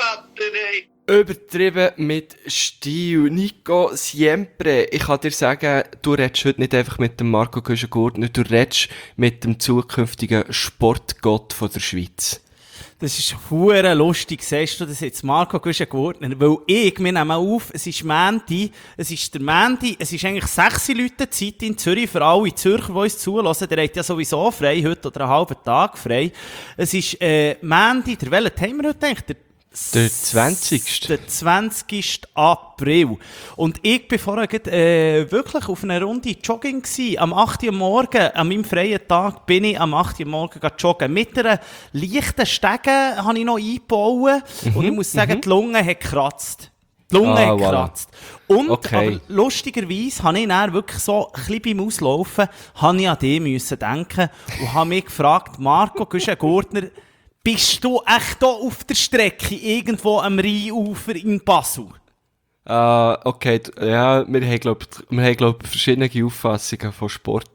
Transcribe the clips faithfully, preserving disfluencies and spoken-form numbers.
Vater, ey. Übertrieben mit Stil. Nico Siempre. Ich kann dir sagen, du redest heute nicht einfach mit dem Marco Güschen-Gurtner, du redest mit dem zukünftigen Sportgott von der Schweiz. Das ist hure lustig, siehst du das jetzt, Marco Güschen-Gurtner, weil ich, wir nehmen auf, es ist Mänti, es ist der Mänti, es ist eigentlich sechs Leute Zeit in Zürich, für alle Zürcher, die uns zulassen, der hat ja sowieso frei, heute oder einen halben Tag frei. Es ist, äh, Mänti, der welchen haben wir heute eigentlich? Der Der zwanzigste Der zwanzigste April. Und ich bin vorher grad, äh, wirklich auf einer Runde Jogging gsi. Am acht Uhr morgen, an meinem freien Tag, bin ich am acht Uhr morgen joggen. Mit einer leichten Stege habe ich noch eingebaut. Mhm. Und ich muss sagen, mhm. die Lunge hat gekratzt. Die Lunge ah, hat gekratzt. Voilà. Und, okay. aber lustigerweise habe ich dann wirklich so ein bisschen beim Auslaufen, habe ich an dich müssen denken und habe mich gefragt, Marco Güschen-Gurtner, bist du echt hier auf der Strecke, irgendwo am Rheinufer in Basel? Ah, uh, okay. Ja, wir haben, glaube ich, glaub, verschiedene Auffassungen von Sport.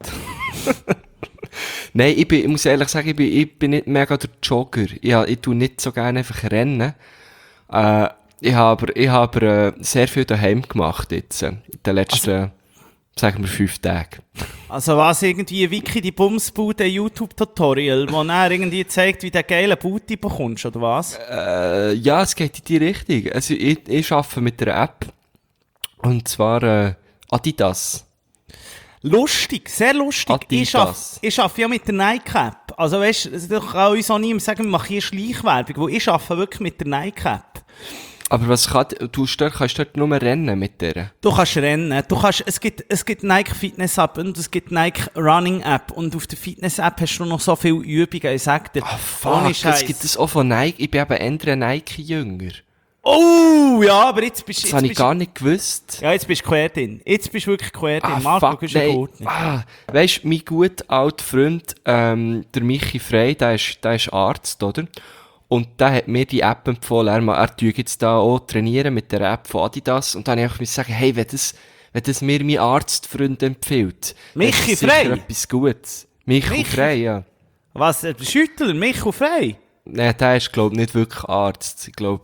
Nein, ich, bin, ich muss ehrlich sagen, ich bin, ich bin nicht mega der Jogger. Ich, ich tue nicht so gerne einfach rennen. Uh, ich habe aber, ich hab, uh, sehr viel daheim gemacht jetzt, in den letzten, also, sagen wir, fünf Tagen. Also was, irgendwie Wiki die Bumsbude YouTube-Tutorial, wo er irgendwie zeigt, wie du einen geilen Booty bekommst, oder was? Äh, ja, es geht in die Richtung. Also ich, ich arbeite mit einer App. Und zwar äh, Adidas. Lustig, sehr lustig. Adidas. Ich arbeite ja mit der Nike-App. Also weißt du, ich kann uns auch niemand sagen, wir machen hier Schleichwerbung, weil ich arbeite wirklich mit der Nike-App. Aber was kann, du dort, kannst dort nur rennen mit der? Du kannst rennen. Du kannst, es gibt, es gibt Nike Fitness App und es gibt Nike Running App. Und auf der Fitness App hast du noch so viele Übungen. Ich sag dir, ah, fuck, es gibt das auch von Nike. Ich bin eben eher Nike-Jünger. Oh, ja, aber jetzt bist du... Das habe ich gar nicht gewusst. Ja, jetzt bist du quer drin. Jetzt bist du wirklich quer drin. Ah, Marco, du nein. Ah, weisst du, mein guter alter Freund, ähm, der Michi Frey, der ist, der ist Arzt, oder? Und der hat mir die App empfohlen, er, er tue jetzt da auch trainieren mit der App von Adidas. Und dann habe ich einfach sagen, hey, wenn das, wenn das mir mein Arztfreund empfiehlt, Michi Frey? Etwas Gutes. Michi, Michi Frey, ja. Was, der Schüttler, Michi Frey? Nein, der ist, glaube ich, nicht wirklich Arzt. Ich glaube,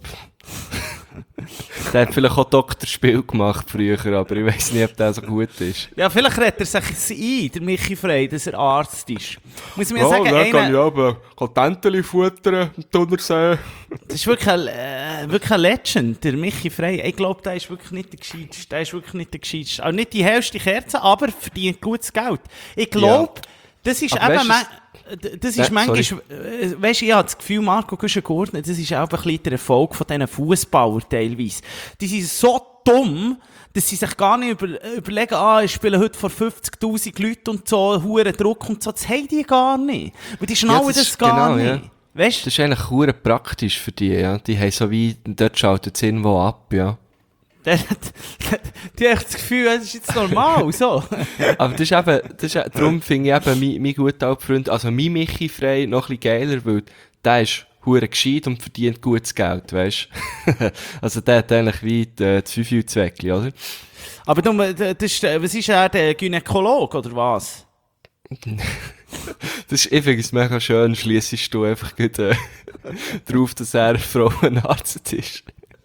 der hat vielleicht auch Doktorspiel gemacht früher, aber ich weiss nicht, ob der so gut ist. Ja, vielleicht redet er sich ein, der Michi Frey, dass er Arzt ist. Muss ich mir ja, sagen, dann einer... kann ich aber Tenteli futtern im Thunersee. Das ist wirklich ein, äh, wirklich ein Legend, der Michi Frey. Ich glaube, der ist wirklich nicht der Gescheiteste. Der ist wirklich nicht der Gescheiteste. Auch nicht die hellste Kerze, aber verdient gutes Geld. Ich glaube, ja. das ist aber eben... Weißt, das ist ja, manchmal, äh, weißt du, ich habe das Gefühl, Marco Güschen-Gurtner, das ist auch ein bisschen der Erfolg von diesen Fußballern teilweise. Die sind so dumm, dass sie sich gar nicht über, überlegen, ah, ich spiele heute vor fünfzigtausend Leuten und so, hohen Druck und so. Das haben die gar nicht. Weil die schnallen ja, das, das gar genau, nicht. Ja. Weißt? Das ist eigentlich hure praktisch für die, ja. Die haben so wie, dort schaltet es irgendwo ab, ja. Die, die haben das Gefühl, das ist jetzt normal, so. Aber das ist eben, das ist, darum finde ich eben mein, mein guter alter Freund, also mein Michi Frey, noch ein bisschen geiler, weil der ist hure gescheit und verdient gutes Geld, weisst du. Also der hat eigentlich wie die, die Fünf-Zweckli, oder? Aber du, das ist, was ist er, der Gynäkolog, oder was? Das ist, ich finde es mega schön, schliessest du einfach gut, äh, drauf, dass er ein Frauenarzt ist.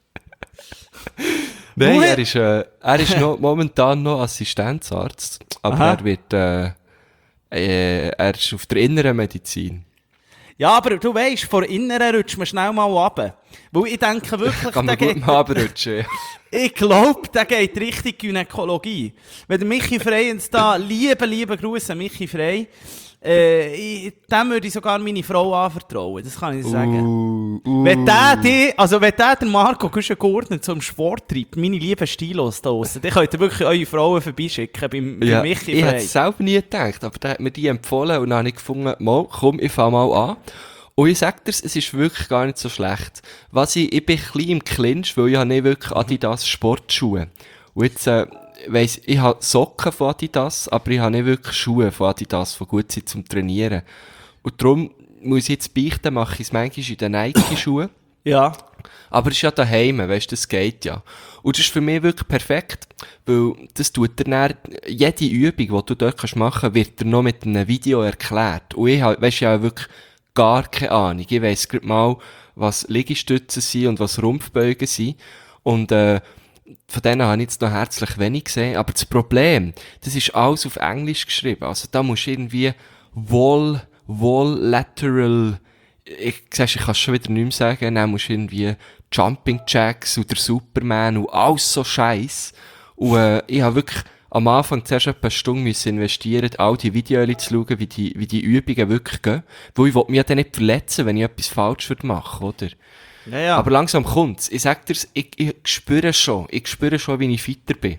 Nein, er ist, äh, er ist noch, momentan noch Assistenzarzt, aber Aha. er wird, äh, äh, er ist auf der inneren Medizin. Ja, aber du weisst, vor inneren rutscht man schnell mal runter. Weil ich denke wirklich, Kann man der gut geht, mal runterrutschen, ja. Ich glaube, der geht richtig Gynäkologie. Wenn der Michi Frey uns da, liebe, liebe Grüße an Michi Frey, äh, ich, dem würde ich sogar meine Frau anvertrauen, das kann ich sagen. Uh, uh. Wenn der die, also wenn der den Marco Güschen-Gurtner zum Sport treibt, meine lieben Stilos da draussen, dann könnt ihr wirklich eure Frauen vorbeischicken beim, ja, beim Michi Frey. Ich hätte es selber nie gedacht, aber der hat mir die empfohlen und dann habe ich gefunden, mal, komm, ich fange mal an. Und ich sag dir, es ist wirklich gar nicht so schlecht. Was ich, ich bin ein bisschen im Clinch, weil ich habe nicht wirklich Adidas Sportschuhe. Und jetzt, äh, weiss, ich habe Socken von Adidas, aber ich habe nicht wirklich Schuhe von Adidas, die gut sind zum Trainieren. Und darum muss ich jetzt beichten, mache ich es manchmal in den Nike-Schuhen. Ja. Aber es ist ja daheim, weisst du, das geht ja. Und das ist für mich wirklich perfekt, weil das tut dir dann, jede Übung, die du dort machen kannst, wird dir noch mit einem Video erklärt. Und ich habe, weisst du, ja wirklich gar keine Ahnung. Ich weiss gerade mal, was Liegestützen sind und was Rumpfbeugen sind. Und äh, von denen habe ich jetzt noch herzlich wenig gesehen. Aber das Problem, das ist alles auf Englisch geschrieben. Also da musst du irgendwie Wall, Wall Lateral, ich, siehst, ich kann es schon wieder nicht mehr sagen, dann musst du irgendwie Jumping Jacks oder Superman und alles so Scheiß. Und äh, ich habe wirklich am Anfang zuerst etwa eine Stunde müssen investieren, all die Videos zu schauen, wie die, wie die Übungen wirklich gehen. Weil ich will mich ja dann nicht verletzen, wenn ich etwas falsch würde machen, oder? Ja, ja. Aber langsam kommt's. Ich sag dir's, ich, ich spüre schon, ich spüre schon, wie ich fitter bin.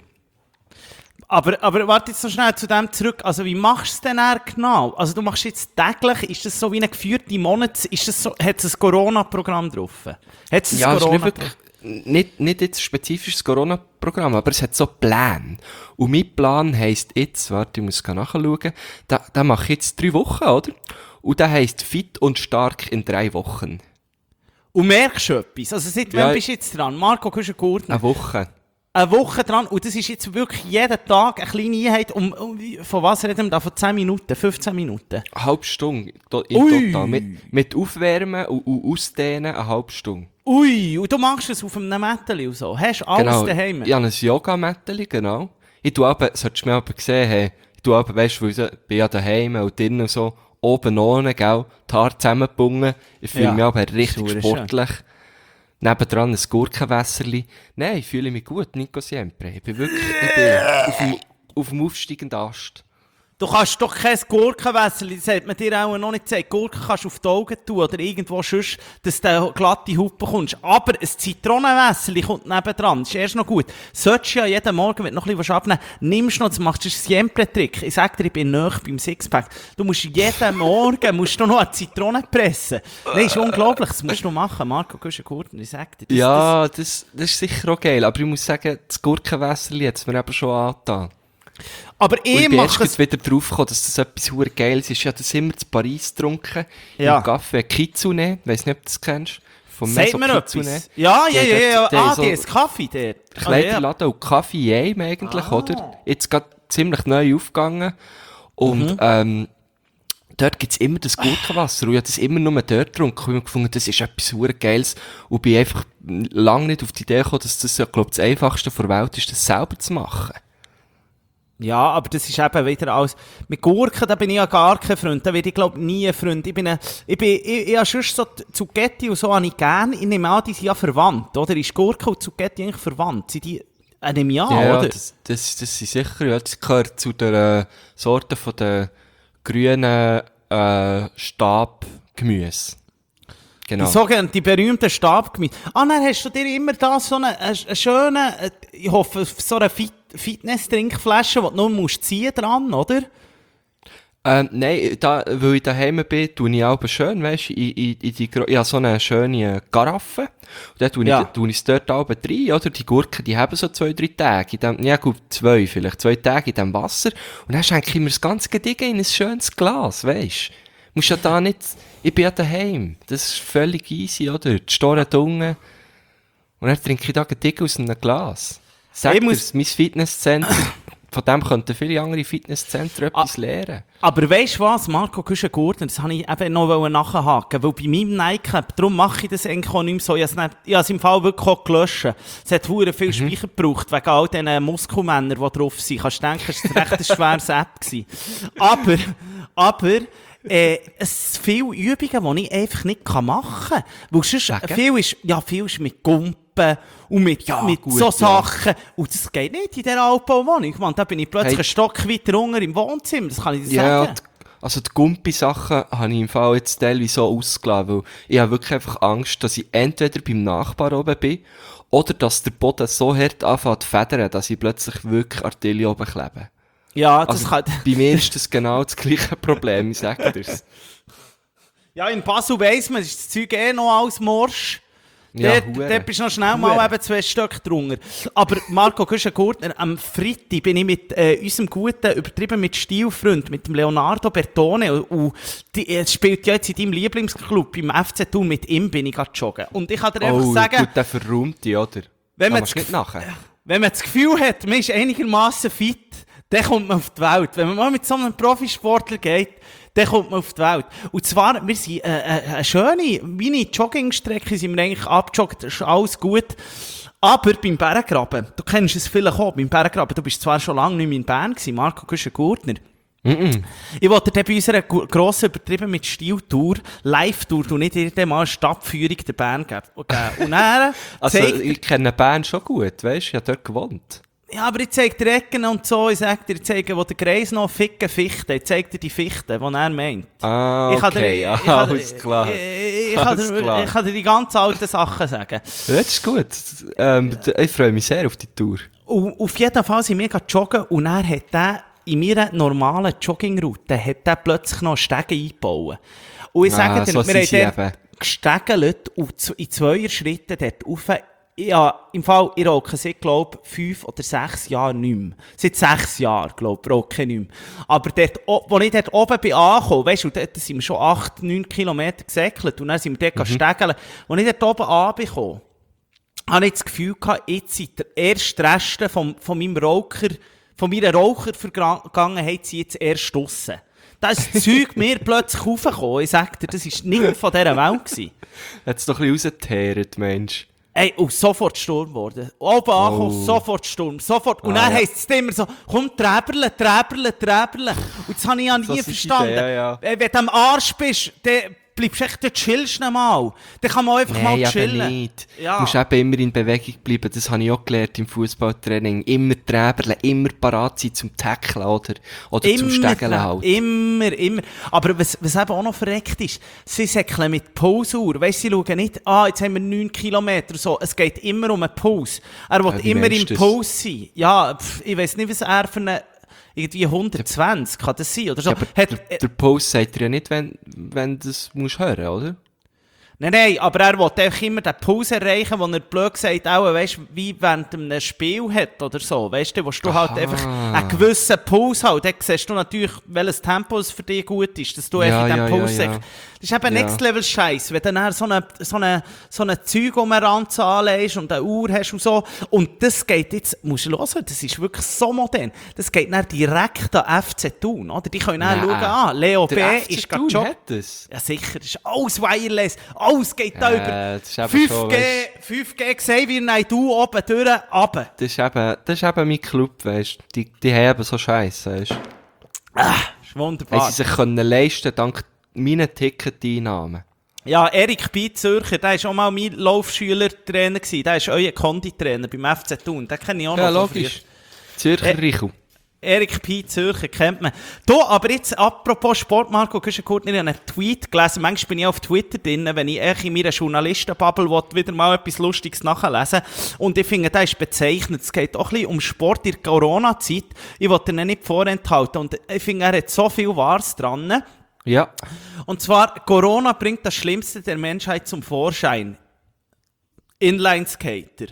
Aber, aber warte jetzt noch schnell zu dem zurück. Also, wie machst du es denn dann genau? Also, du machst jetzt täglich, ist das so wie eine geführte Monats, ist das so, hat es ein Corona-Programm drauf? Hat es ein Ja, es ist nicht Corona-Programm? wirklich, nicht, nicht jetzt spezifisches Corona-Programm, aber es hat so Pläne. Und mein Plan heisst jetzt, warte, ich muss nachschauen, da, da mache ich jetzt drei Wochen, oder? Und der heisst fit und stark in drei Wochen. Und merkst du etwas? Also, seit Ja, wann bist du jetzt dran? Marco Kuschen-Gurtner. Eine Woche. Eine Woche dran. Und das ist jetzt wirklich jeden Tag eine kleine Einheit. Um, um, von was reden wir da? Von zehn Minuten, fünfzehn Minuten? Eine halbe Stunde to- in Ui. total. Mit, mit Aufwärmen und, und Ausdehnen eine halbe Stunde. Ui, und du machst es auf einem Mätteli und so. Hast du alles Genau. daheim? Ich habe ein Yoga-Mätteli, genau. Ich tue aber, solltest du mir aber gesehen haben, ich tue aber, weißt du, weil ich bin ja daheim und drinnen und so, oben ohne, gell, die Haare zusammengebunden. Ich fühle Ja, mich aber richtig das ist sportlich. Nebendran ein Gurkenwässerli. Nein, ich fühle mich gut, Nico Siempre. Ich bin wirklich, ich bin auf dem, auf dem aufsteigenden Ast. Du kannst doch kein Gurkenwässerli, das hat man dir auch noch nicht gesagt. Gurken kannst du auf die Augen tun oder irgendwo sonst, dass du glatte Haut bekommst. Aber ein Zitronenwässerli kommt nebendran, das ist erst noch gut. Solltest du ja jeden Morgen, wenn du noch ein bisschen abnehmen willst, nimmst du noch, das machst du einen Siempre-Trick. Ich sag dir, ich bin nahe beim Sixpack. Du musst jeden Morgen musst du noch eine Zitrone pressen. Nein, ist unglaublich, das musst du machen. Marco Kuschen-Gurtner, ich sag dir. Das, Ja, das, das ist sicher auch geil. Aber ich muss sagen, das Gurkenwässerli hat es mir eben schon angetan. aber Und ich ich bin mache erst es... wieder drauf gekommen, dass das etwas hure Geiles ist. Ich habe das immer in Paris getrunken. Ja. Im Café Kitsune. Weiss nicht, ob du das kennst. Vom Sagt Meso mir Kitsune. etwas? Ja, ja, Die ja, haben ja. dort- die Ah, haben so die ist Kaffee dort. Ah, ja. Kleiderladen und Kaffee Jem eigentlich, Ah. oder? Jetzt gerade ziemlich neu aufgegangen. Und, Mhm. ähm, dort gibt's immer das Gurkenwasser. Und ich habe das immer nur dort getrunken. Und ich habe gefunden, das ist etwas hure Geiles. Und bin einfach lange nicht auf die Idee gekommen, dass das, ja, glaub, das Einfachste der Welt ist, das selber zu machen. Ja, aber das ist eben wieder alles... Mit Gurken, da bin ich ja gar kein Freund. Da werde ich, glaube nie ein Freund. Ich bin ein... Ich bin... Ich, ich habe sonst so Zucchetti und so habe ich gerne. Ich nehme an, die sind ja verwandt, oder? Ist Gurke und Zucchetti eigentlich verwandt? Sind die... Äh, nehme ich an, Ja, oder? das, das, das sind sicher, ja, das gehört zu der äh, Sorte von der grünen äh, Stabgemüse. Genau. Die sogenannten, die berühmten Stabgemüse. Ah, dann hast du dir immer da so eine, eine, eine schöne... äh, Ich hoffe, so eine Fit Fitness-Trinkflasche, die du nur musst ziehen dran, oder? Ähm, nein, da, weil ich daheim bin, tue ich auch schön, weisst du, in, in, in die, gro- ich habe so eine schöne Garaffe. Und dann tue ich, Ja. tue ich es dort auch rein, oder? Die Gurken, die haben so zwei, drei Tage, in dem, ja gut, zwei vielleicht, zwei Tage in dem Wasser. Und dann schenke ich mir das ganze Gedick in ein schönes Glas, weisst du. Musst ja da nicht, ich bin ja daheim. Das ist völlig easy, oder? Die Storen dunge. Und dann trinke ich da Gedick aus einem Glas. Sag Ich dir's, muss- mein Fitnesszentrum, von dem könnten viele andere Fitnesszentren etwas lernen. Aber weisst du was, Marco Kuschen-Gurtner, das wollte ich eben noch nachhaken, weil bei meinem Nightcap, darum mache ich das eigentlich auch nicht mehr so, ich habe es, nicht, ich habe es im Fall wirklich auch gelöscht. Es hat verdammt viel Speicher gebraucht, wegen all diesen Muskelmännern, die drauf sind. Kannst du denken, es war ein recht schweres App gewesen. Aber, aber, äh, es sind viele Übungen, die ich einfach nicht machen kann. Weil sonst, Wegen? viel ist, ja, viel ist mit Gumpen und mit, Ja, mit gut, so ja. Sachen. Und das geht nicht in dieser Altbauwohnung. Man, da bin ich plötzlich Hey. einen Stock weiter unten im Wohnzimmer, das kann ich dir Ja, sagen. die, also die Gumpi-Sachen habe ich im Fall jetzt teilweise so ausgelassen, weil ich habe wirklich einfach Angst, dass ich entweder beim Nachbar oben bin, oder dass der Boden so hart anfängt zu federn, dass ich plötzlich wirklich an der Tille oben klebe. Ja, das Also kann... bei mir ist das genau das gleiche Problem, ich sage dir's. Ja, in Basel weiss man, ist das Zeug eh noch alles Morsch. Ja, dort, hure. dort bist du noch schnell mal Hure. eben zwei Stück drunter. Aber Marco Kuschen-Gurtner, am Freitag bin ich mit äh, unserem guten, übertrieben mit Stilfreund, mit dem Leonardo Bertone, und, und die, er spielt ja jetzt in deinem Lieblingsclub, im F C Thun, mit ihm bin ich gerade joggen. Und ich kann dir einfach Oh, sagen, gut, der verräumte, oder? wenn man, das das, nicht nachher. wenn man das Gefühl hat, man ist einigermaßen fit, dann kommt man auf die Welt. Wenn man mal mit so einem Profisportler geht, Dann kommt man auf die Welt. Und zwar, wir sind äh, äh, eine schöne, meine Joggingstrecke sind wir eigentlich abgejoggt, das ist alles gut. Aber beim Berggraben, du kennst es vielleicht auch, beim Berggraben, du bist zwar schon lange nicht mehr in Bern gewesen, Marco Güschen-Gurtner. Mm-mm. Ich wollte dir bei unserer grossen, übertrieben mit Stil-Tour, Live-Tour, du nicht irgendwann mal eine Stadtführung der Bern geben. Und dann also, zeigt... ich kenne Bern schon gut, weißt du, ich habe dort gewohnt. Ja, aber ich zeige dir Ecken und so, ich sage dir, ich zeige, wo der Greis noch ficken Fichten, ich zeige dir die Fichten, die er meint. Ah, ich okay, dir, ja, ich kann alles dir, klar. Ich, ich, kann dir, ich kann dir die ganz alten Sachen sagen. Das ist gut, ähm, ich freue mich sehr auf die Tour. Und auf jeden Fall sind wir joggen und er hat der in meiner normalen Joggingroute hat der plötzlich noch Stege eingebaut. Und ich sage ah, dir, so wir haben dort gestegelt und in zweier Schritten dort rauf. Ja, im Fall, ich rauche seit, glaube ich, fünf oder sechs Jahren nicht mehr. Seit sechs Jahren, glaube ich, rauche ich nicht mehr. Aber dort, als ich dort oben bin angekommen, weißt du, dort sind wir schon acht, neun Kilometer gesäckelt und dann sind wir dort mhm. stegeln. Als ich dort oben angekommen habe ich das Gefühl gehabt, jetzt sind der erste Reste von, von meinem Raucher, von meiner Rauchervergangenheit sind jetzt erst draussen. Da ist das Zeug mir plötzlich raufgekommen. Ich sag dir, das war nicht von dieser Welt gewesen. Hat es doch ein bisschen rausgeteert, Mensch. Ey, und sofort Sturm geworden. Oben angekommen, oh. sofort Sturm, sofort. Und ah, dann ja. heisst es immer so, komm, träberle, träberle, träberle. Und das habe ich ja nie so verstanden. Idee, ja. Wenn du am Arsch bist, dann bleibst du echt, dann chillst du mal. Dann kann man einfach nee, mal chillen. Aber nicht. Ja. Du musst eben immer in Bewegung bleiben. Das habe ich auch gelernt im Fußballtraining. Immer träberle, immer parat sein zum Tackeln oder, oder immer, zum Stegeln halt. Immer, immer. Aber was, was eben auch noch verreckt ist, sie säckeln mit Pulsuhr. Weißt du, sie schauen nicht, ah, jetzt haben wir neun Kilometer so. Es geht immer um einen Puls. Er will ja, immer im Puls sein. Ja, pff, ich weiss nicht, was er für eine irgendwie hundertzwanzig, kann das sein? Oder so. Ja, aber Hat, der, der Post sagt dir ja nicht, wenn, wenn du das musst hören, oder? Nein, nein, aber er will einfach immer den Puls erreichen, den er blöd gesagt auch, weißt, wie während er ein Spiel hat oder so. Weißt du, wo du halt einfach einen gewissen Puls hast. Dann siehst du natürlich, welches Tempo es für dich gut ist, dass du ja, in diesem ja, Puls ja, ja. Das ist eben ja. Next-Level-Scheiß, wenn du dann so eine, so eine, so eine Zeug um eine Ranze anlegst und eine Uhr hast und so. Und das geht jetzt, musst du hören, das ist wirklich so modern. Das geht dann direkt an F C Thun, oder? Die können dann schauen, ah, Leo B. ist gerade joggen. Ja, sicher, das ist alles wireless. Alles geht da äh, über fünf G, fünf G Xavier Naidoo oben durch, runter. Das ist eben, das ist eben mein Club, weißt du. Die, die haben so Scheiße, weißt du. Ah, ist wunderbar. Weil sie sich können leisten, dank meinen Ticketeinnahmen. Ja, Erik B. Zürcher, der war auch mal mein Laufschüler-Trainer gewesen. Der ist euer Konditrainer beim F C Thun. Den kenne ich auch noch. Ja, logisch. Zürcher Richu. Erik P. Zürcher kennt man. Du, aber jetzt, apropos Sport, Marco Güschen-Gurtner, ich habe einen Tweet gelesen. Manchmal bin ich auf Twitter drin, wenn ich in meiner Journalistenbubble wieder mal etwas Lustiges nachlesen. Und ich finde, das ist bezeichnet. Es geht auch ein bisschen um Sport in der Corona-Zeit. Ich wollte ihn nicht vorenthalten. Und ich finde, er hat so viel Wahres dran. Ja. Und zwar, Corona bringt das Schlimmste der Menschheit zum Vorschein. Inlineskater.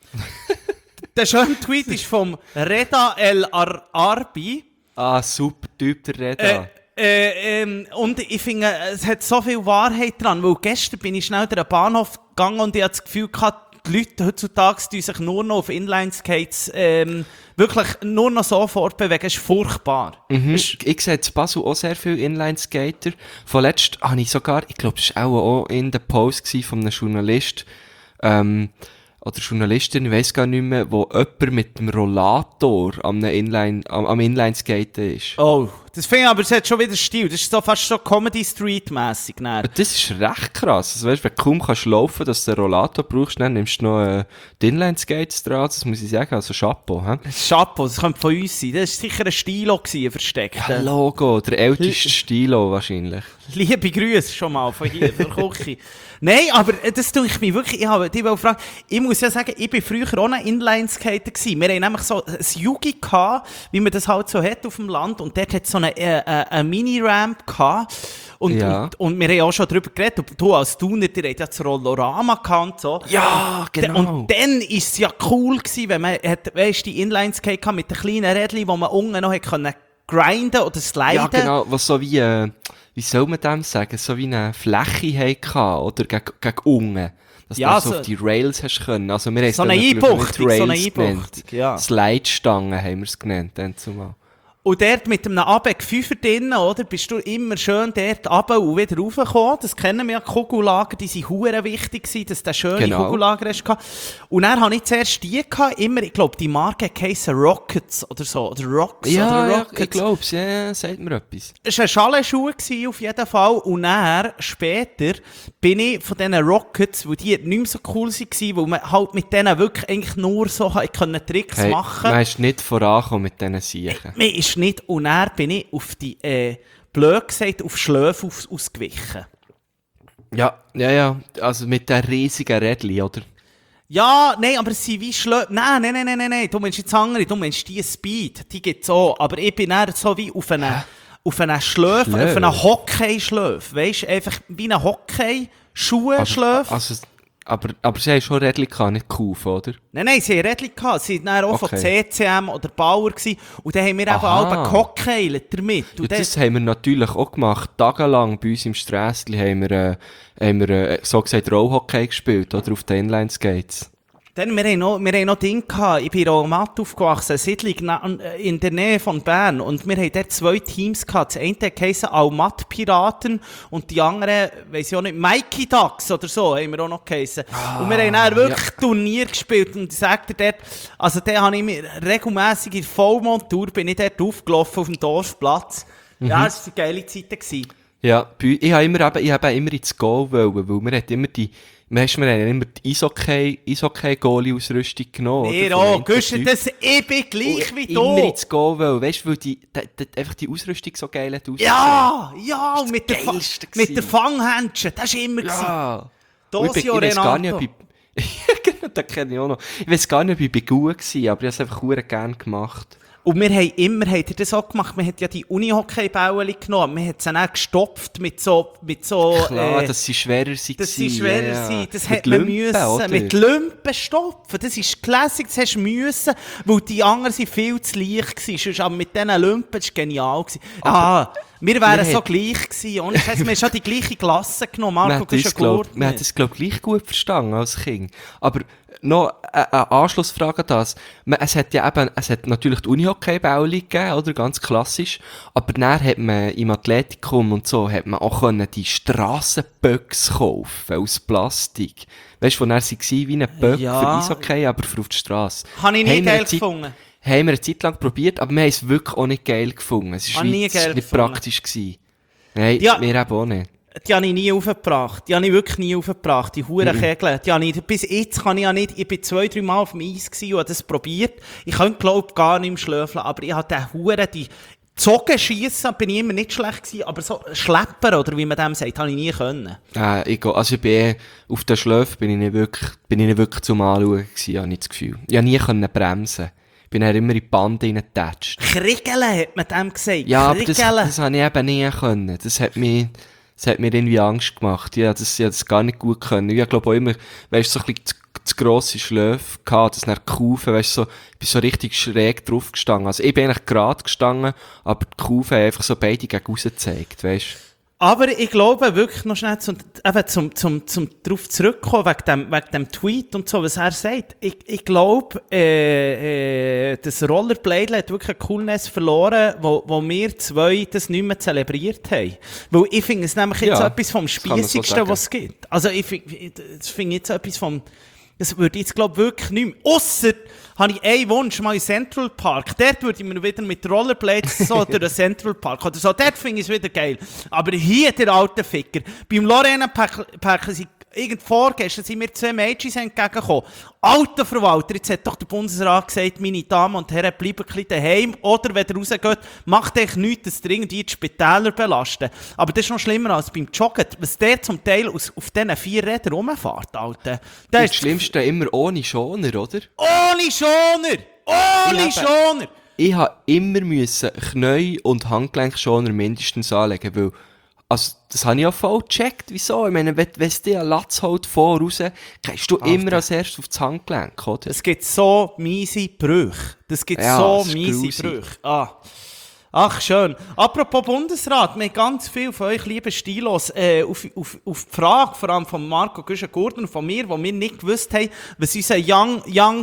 Der schöne Tweet ist vom Reda El Arbi. Ah, super Typ, der Reda. Äh, äh, ähm, und ich finde, es hat so viel Wahrheit dran, weil gestern bin ich schnell durch den Bahnhof gegangen und ich hatte das Gefühl gehabt, die Leute heutzutage die sich nur noch auf Inlineskates ähm, wirklich nur noch so fortbewegen. Das ist furchtbar. Mhm. Das ist ich sehe in Basel auch sehr viele Inlineskater. Vorletzt habe ich sogar, ich glaube, das war auch in der Post von einem Journalist, ähm, oder Journalistin, ich weiss gar nicht mehr, wo jemand mit dem Rollator am, Inline, am, am Inlineskaten ist. Oh, das finde ich aber, es hat schon wieder Stil. Das ist so fast so Comedy-Street-mässig. Das ist recht krass. Also, weißt, wenn du kaum kannst laufen, dass du einen Rollator brauchst, dann nimmst du noch äh, die Inlineskates dran. Das muss ich sagen, also Chapeau. He? Chapeau, das könnte von uns sein. Das war sicher ein Stilo gewesen, versteckt. Ja, Logo, der älteste Stilo wahrscheinlich. Liebe Grüße schon mal von hier, von der Küche. Nein, aber das tue ich mich wirklich, ich habe dich gefragt, ich muss ja sagen, ich war früher auch ein Inlineskater gewesen. Wir hatten nämlich so ein Yugi gehabt, wie man das halt so hat auf dem Land, und dort hat es so eine, äh, eine Mini-Ramp gehabt. Und, ja. und, und wir haben auch schon darüber geredet, du als Thuner, ihr habt ja das Rollorama gehabt und so. Ja, genau. Und dann war es ja cool gewesen, wenn man, hat, weißt, die Inlineskate gehabt mit den kleinen Rädchen, wo man unten noch können grinden oder sliden. Ja, genau, was so wie, äh, wie soll man dem sagen, so wie eine Fläche hatte, oder gegen, gegen unten. Dass ja, du so so auf die Rails hast können. Also wir so eine Einbuchtung, so eine Einbuchtung, ja. Slide-Stangen haben wir es genannt, dann zumal. Und dort mit einem Abweg-Fünfer drin, oder, bist du immer schön dort runter und wieder raufgekommen. Das kennen wir ja, Kugellager, die waren verdammt wichtig gewesen, dass du schöne Genau. Kugellager hast. Und dann hatte ich zuerst die gehabt, immer, ich glaube, die Marke heisst Rockets oder so, oder Rocks Ja, oder ja, Rockets. ich glaube es, ja, sagt mir etwas. Es war ein Schalenschuh auf jeden Fall. Und dann, später, bin ich von diesen Rockets, weil die nicht mehr so cool waren, weil man halt mit denen wirklich eigentlich nur so können Tricks Hey, machen man ist nicht vorangekommen mit diesen Siechen. Mir ist nicht, und dann bin ich auf die, äh, blöd gesagt, auf Schläfe aus, ausgewichen. Ja, ja, ja, also mit den riesigen Rädchen, oder? Ja, nein, aber es sind wie Schläfe. Nein, nein, nein, nein, nein, du meinst jetzt andere, du meinst die Speed, die gibt's auch. Aber ich bin dann so wie auf einen, auf einen Schläfe, Schläfe? auf einen Hockey-Schläfe. Weißt du, einfach wie ein Hockey-Schuhe-Schläfe. Also, aber, aber sie haben schon Rädchen gehabt, nicht gekauft, oder? Nein, nein, sie hatten Rädchen gehabt. Sie waren dann auch Okay. von C C M oder Bauer gewesen. Und dann haben wir eben Aha. alle gehockeylert damit. Ja, Und dann- das haben wir natürlich auch gemacht. Tagelang bei uns im Strässli haben wir, äh, haben wir äh, so gesagt Rollhockey gespielt, oder? Auf den Inline-Skates. Dann, wir haben noch, wir haben noch Dinge gehabt. Ich bin in Romatt aufgewachsen, eine Siedlung na- in der Nähe von Bern. Und wir haben dort zwei Teams gehabt. Das eine heisst Almat-Piraten und die andere, weiss ich auch nicht, Mikey Ducks oder so, haben wir auch noch geheissen. Ah, und wir haben dann wirklich Turnier gespielt. Und ich sag dir dort, also da habe ich mir regelmässig in Vollmontur bin ich dort aufgelaufen auf dem Dorfplatz. Mhm. Ja, das waren geile Zeiten gewesen. Ja, bei, ich habe immer, eben, ich habe immer ins Goal wollen, weil wir hat immer die, weißt, wir haben immer die Eishockey, Eishockey-Goalie-Ausrüstung genommen. Nee, oder, von oh, einem Güsche, Typ. das, ich bin gleich Und wie immer du. ins Goal wollen, weißt du, weil die, die, die, einfach die Ausrüstung so geil hat ausgesehen. Ja, ja, und mit der, Fa- Geilste mit der gewesen. Fanghändchen, das war immer. gewesen. Ja. Und ich, bin, Dosio ich weiss gar nicht, Renato. ob ich... Ja, genau, das kenne ich auch noch. Ich weiss gar nicht, ob ich bei gut war, aber ich habe es einfach verdammt gerne gemacht. Und wir haben immer, habt ihr das auch gemacht, man hat ja die Unihockey-Bälle genommen, man hat sie dann gestopft mit so, mit so, Klar, äh, dass sie schwerer sind. dass sie schwerer ja. sind, das Mit hat man Lümpen, müssen, oder? mit Lümpen stopfen, das ist Classic, das hast du müssen, weil die anderen sind viel zu leicht gewesen, sonst, aber mit diesen Lümpen, das war genial gewesen. Ah, wir wären wir so haben- gleich gewesen, ohne Scheiß, wir haben schon die gleiche Klasse genommen, Man Marco hat das, glaub, man hat das, glaub, gleich gut verstanden als Kind. Aber noch eine, eine Anschlussfrage an das. Man, es hat ja eben, es hat natürlich die Unihockey-Bälle gegeben, oder? Ganz klassisch. Aber dann hat man im Athletikum und so, hat man auch können die Strassenböcks kaufen aus Plastik. Weißt du, wo dann sie waren wie ein Böck Ja. für Eishockey, aber für auf die Straße. Habe ich nie Haben wir geil eine Zeit- gefunden. Haben wir eine Zeit lang probiert, aber wir haben es wirklich auch nicht geil gefunden. Es ist, Habe wie, nie es ist geil nicht gefunden. praktisch gewesen. Nein, Ja. wir eben auch nicht. Die habe ich nie aufgebracht. Die habe ich wirklich nie aufgebracht. Die Huren Mhm. Kegel. Die habe ich, bis jetzt kann ich ja nicht, ich bin zwei, drei Mal auf dem Eis gewesen und habe das probiert. Ich könnte, glaube ich, gar nicht mehr schlöfeln, aber ich habe den Huren, die Zogen schiessen, bin ich immer nicht schlecht gewesen, aber so Schlepper, oder wie man dem sagt, habe ich nie können. Äh, ich, go- also ich bin eh, auf den Schläfen bin ich nicht wirklich, bin ich nicht wirklich zum Anschauen gewesen, habe ich das Gefühl. Ich konnte nie können bremsen. Ich bin dann immer in die Bande reingetatscht. Kriegeln hat man dem gesagt. Ja, aber das, Kriegeln. das habe ich eben nie können. Das hat mich, das hat mir irgendwie Angst gemacht. Ja, das, ich habe das gar nicht gut können. Ich glaube auch immer, weißt du, so ein bisschen zu, zu grosse Schläfe gehabt, das nach Kufen, weißt du, so, ich bin so richtig schräg drauf gestanden. Also ich bin eigentlich gerade gestanden, aber die Kufen haben einfach so beide gegen raus gezeigt, weißt du. Aber ich glaube wirklich noch schnell zum, eben zum, zum, zum darauf zurückkommen, wegen dem, wegen dem Tweet und so, was er sagt. Ich, ich glaube, äh, äh, das Rollerblade hat wirklich eine Coolness verloren, wo, wo wir zwei das nicht mehr zelebriert haben. Weil ich finde es nämlich jetzt Ja, etwas vom das kann man so Spiessigsten, sagen. was es gibt. Also ich finde, das finde ich jetzt etwas vom, das würde ich jetzt glaube wirklich nicht mehr. Ausser, habe ich einen Wunsch, mal in Central Park. Dort würde ich mir wieder mit Rollerblades so durch den Central Park oder so. Dort finde ich es wieder geil. Aber hier, der alte Ficker. Beim Lorena Park sind irgend vorgestern sind mir zwei Mädchen entgegengekommen. Alter Verwalter, jetzt hat doch der Bundesrat gesagt, meine Damen und Herren, bleiben ein bisschen daheim. Oder wenn ihr rausgeht, macht euch nichts, dass ihr irgendwie die Spitäler belasten. Aber das ist noch schlimmer als beim Joggen. Was der zum Teil aus, auf diesen vier Rädern rumfährt, Alter. Das Das ist Schlimmste immer ohne Schoner, oder? ohne Schoner! Ohne Ich habe- Schoner! Ich habe immer müssen Knie- und Handgelenkschoner mindestens anlegen, weil, also, das habe ich auch voll gecheckt. Wieso? Ich meine, wenn, wenn es dir einen Latz holt vor raus, gehst du immer als erstes auf das Handgelenk, oder? Es gibt so miese Brüche. Das gibt Ja, so das ist miese grusig. Brüche. Ah. Ach, schön. Apropos Bundesrat, wir haben ganz viel von euch, liebe Stilos, äh, auf, auf, auf die Frage, vor allem von Marco Güschen-Gurten und von mir, wo wir nicht gewusst haben, was unser Young, Young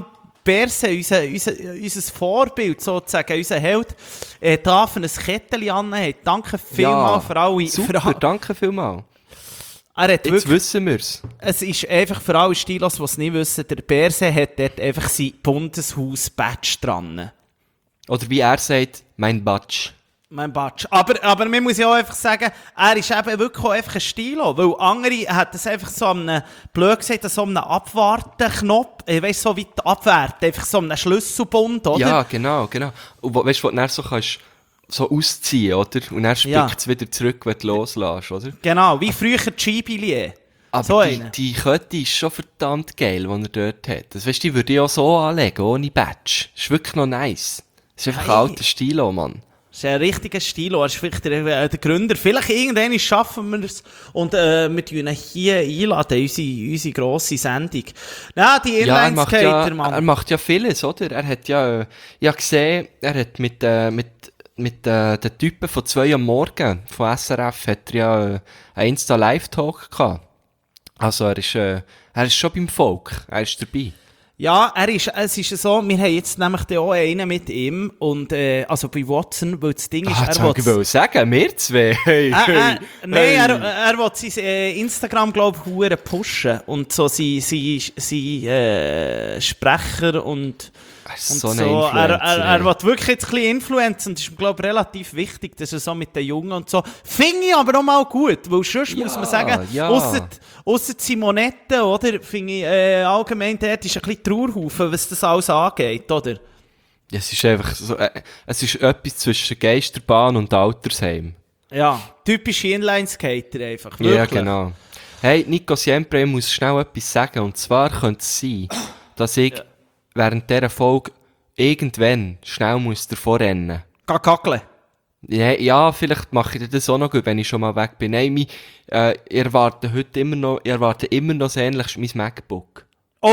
Berse, unser, unser, unser Vorbild sozusagen, unser Held, äh, darf ein Kettchen annehmen. Danke vielmals Ja, für alle. super, Für, danke vielmals. er hat Jetzt wirklich, wissen wir es. es ist einfach für alle Stilos, die es nicht wissen, der Berse hat dort einfach sein Bundeshaus-Badge dran. Oder wie er sagt, mein Batsch. Mein Batsch. Aber, aber man muss ja auch einfach sagen, er ist eben wirklich auch einfach ein Stilo. Weil andere hat das einfach so an einem, blöd gesagt, so an einem Abwartenknopf, ich weiss, so weit abwärten, einfach so an einem Schlüsselbund, oder? Ja, genau, genau. Und wo- weißt du, wo du dann so kannst so ausziehen, oder? Und dann Ja. spickt es wieder zurück, wenn du loslässt, oder? Genau, wie früher die Skibilier. Aber So die, eine. die Kette ist schon verdammt geil, die er dort hat. Das weißt du, die würde ich auch so anlegen, ohne Badge. Das ist wirklich noch nice. Das ist einfach Hey. ein alter Stilo, Mann. Das ist ein richtiger Stilo, er ist vielleicht der, äh, der Gründer. Vielleicht irgendwann schaffen wir es und äh, wir tun ihn hier einladen, unsere, unsere grosse Sendung. Ja, die Ja, er macht ja, Inline-Skater, Mann. er macht ja vieles, oder? Er hat ja, äh, ich habe gesehen, er hat mit, äh, mit, mit äh, den Typen von zwei am Morgen von S R F hat er ja äh, einen Insta-Live-Talk gehabt. Also er ist, äh, er ist schon beim Volk, er ist dabei. Ja, er ist, es ist so, wir haben jetzt nämlich da auch einen mit ihm, und, äh, also bei Watson, weil das Ding ist, Ah, jetzt er wollte ich will... wollte sagen, wir zwei. Hey, Äh, hey, äh, nein, hey. er, er will sein äh, Instagram, glaube ich, hure pushen und so sein, sein, sein äh, Sprecher und... Er ist Und so so, ein er, Influencer. er, er ey. will wirklich jetzt ein bisschen Influencer, und das ist, glaube ich, relativ wichtig, dass er so mit den Jungen und so. Finde ich aber auch mal gut, weil sonst Ja, muss man sagen, ja. ausser, ausser Simonette, oder, finde ich äh, allgemein, dort ist ein bisschen Trauerhaufen, was das alles angeht, oder? Ja, es ist einfach so, äh, es ist etwas zwischen Geisterbahn und Altersheim. Ja, typische Inline-Skater einfach, wirklich. Ja, genau. Hey, Nico Siempre, ich muss schnell etwas sagen. Und zwar könnte es sein, dass ich Ja. während dieser Folge irgendwann schnell muss davor rennen. Geh kackeln. Ja, ja, vielleicht mache ich das auch noch gut, wenn ich schon mal weg bin. Nein, mein, äh, ich erwarte heute immer noch, ich erwarte immer noch das Ähnliches, mein MacBook.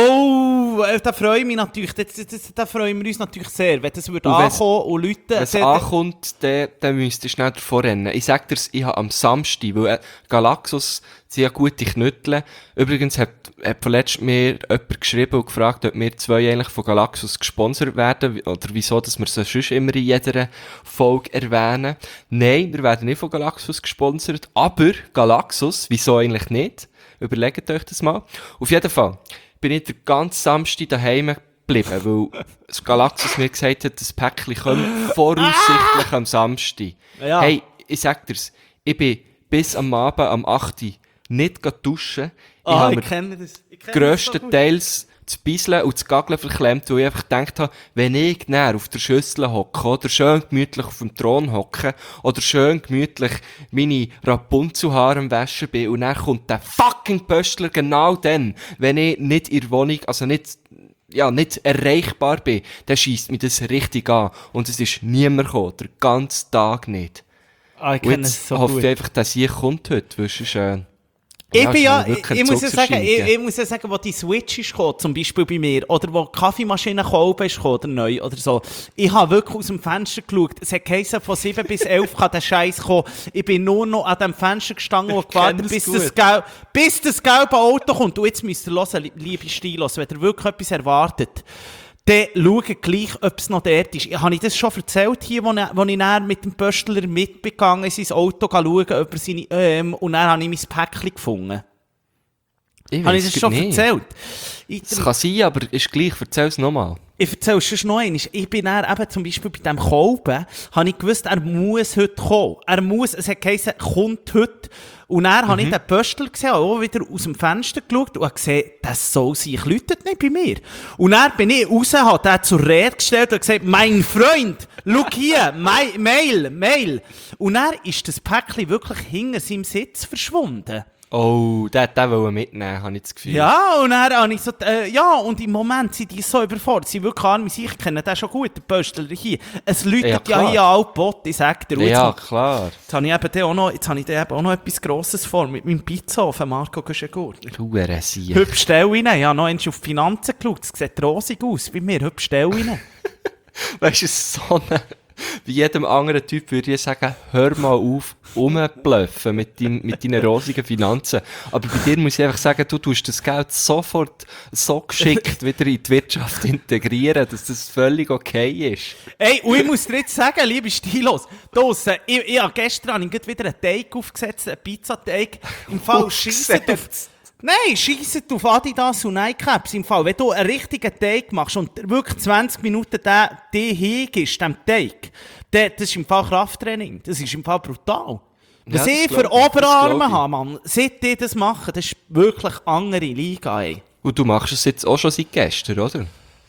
Oh, äh, da freue ich mich natürlich, da, da, da freuen wir uns natürlich sehr, wenn das würde Und wenn's- ankommen und Leute... Wenn es dann- ankommt, dann, dann müsst ihr schnell davor rennen. Ich sag dir's, ich habe am Samstag, weil äh, Galaxus, sie haben gute Knüttel. Übrigens hat, hat vorletzt mir jemand geschrieben und gefragt, ob wir zwei eigentlich von Galaxus gesponsert werden, oder wieso, dass wir sie sonst immer in jeder Folge erwähnen. Nein, wir werden nicht von Galaxus gesponsert, aber Galaxus, wieso eigentlich nicht? Überlegt euch das mal. Auf jeden Fall bin ich den ganzen Samstag daheim geblieben, weil das Galaxus mir gesagt hat, das Päckchen kommt voraussichtlich am Samstag. Ja. Hey, ich sag dir's, ich bin bis am Abend, am acht Uhr nicht duschen. Ich Ah, habe ich mir kenne das. Ich kenne das so gut. grösstenteils das Bisseln und das Gageln verklemmt, weil ich einfach gedacht habe, wenn ich näher auf der Schüssel hocke, oder schön gemütlich auf dem Thron hocke, oder schön gemütlich meine Rapunzelhaare am Waschen bin, und dann kommt der fucking Pöstler genau dann, wenn ich nicht in der Wohnung, also nicht, ja, nicht erreichbar bin, dann scheisst mich das richtig an. Und es ist niemand gekommen, den ganzen Tag nicht. Ah, ich Und kenne jetzt es so hoffe gut. ich einfach, dass ich kommt heute, weil sonst, äh, Ich ja, bin ist ja, ich, wirklich ich, muss ja sagen, ich, Entzugserscheinungen. ich muss ja sagen, wo die Switch ist gekommen, zum Beispiel bei mir, oder wo die Kaffeemaschine Kolbe ist gekommen, oder neu, oder so. Ich habe wirklich aus dem Fenster geschaut. Es hat geheißen, von sieben bis elf kann der Scheiß kommen. Ich bin nur noch an dem Fenster gestanden und gewartet, kenn es bis gut. das, Gel bis das gelbe Auto kommt. Und jetzt müsst ihr hören, li- liebe Stilos, wenn ihr wirklich etwas erwartet, dann schaut gleich, ob es noch dort ist. Habe ich das schon erzählt hier, als ich, als ich dann mit dem Pöstler mitbegangen in sein Auto schauen, ob er seine, ähm, und dann habe ich mein Päckchen gefunden. ich Habe ich weiss das schon nicht. erzählt? Ich, Es kann sein, aber ist gleich, erzähl's nochmal. ich erzähle es schon noch einmal. Ich bin dann eben zum Beispiel bei diesem Kolben, habe ich gewusst, er muss heute kommen. Er muss, es hat geheißen, kommt heute. Und dann habe ich den Pöstler gesehen, habe auch wieder aus dem Fenster geschaut und habe gesehen, das soll sein, ich läutet nicht bei mir. Und dann bin ich raus, habe den zur Rede gestellt und gesagt, mein Freund, schau hier, Ma- Mail, Mail. Und dann ist das Päckchen wirklich hinter seinem Sitz verschwunden. Oh, der hat den mitnehmen, habe ich das Gefühl. Ja, und dann habe ich so, äh, ja, und im Moment sind die so überfordert, sie sind wirklich arme sich, ich kenne den schon gut, den Pöstler hier. Es läutet Ja, ja, klar. hier alle Bot, ich sag dir. Und jetzt, Ja, klar. jetzt habe ich eben dann auch noch, jetzt habe ich dann eben auch noch etwas Grosses vor, mit meinem Pizzaofen, Marco Guschengurtner. Du Sieg. Hübsch stell rein, ich habe noch einmal auf die Finanzen geschaut, es sieht rosig aus bei mir, hübsch stell rein. Weißt du, es ist so eine, Bei jedem anderen Typ würde ich sagen, hör mal auf, rumblöffen mit, dein, mit deinen rosigen Finanzen. Aber bei dir muss ich einfach sagen, du tust das Geld sofort so geschickt wieder in die Wirtschaft integrieren, dass das völlig okay ist. Ey, und ich muss dir jetzt sagen, liebe Stilos, draussen, ich, ich habe gestern ich wieder einen Teig aufgesetzt, einen Pizzateig. Im Fall scheisset auf... Nein, scheisset auf Adidas und Nike-Caps. Im Fall, wenn du einen richtigen Teig machst und wirklich zwanzig Minuten den, den hingibst, dem Teig, der, das ist im Fall Krafttraining. Das ist im Fall brutal. Was Ja, ich das für glaub ich, das Oberarme glaub ich. habe, Mann, seit die das machen, das ist wirklich andere Liga, ey. Und du machst es jetzt auch schon seit gestern, oder?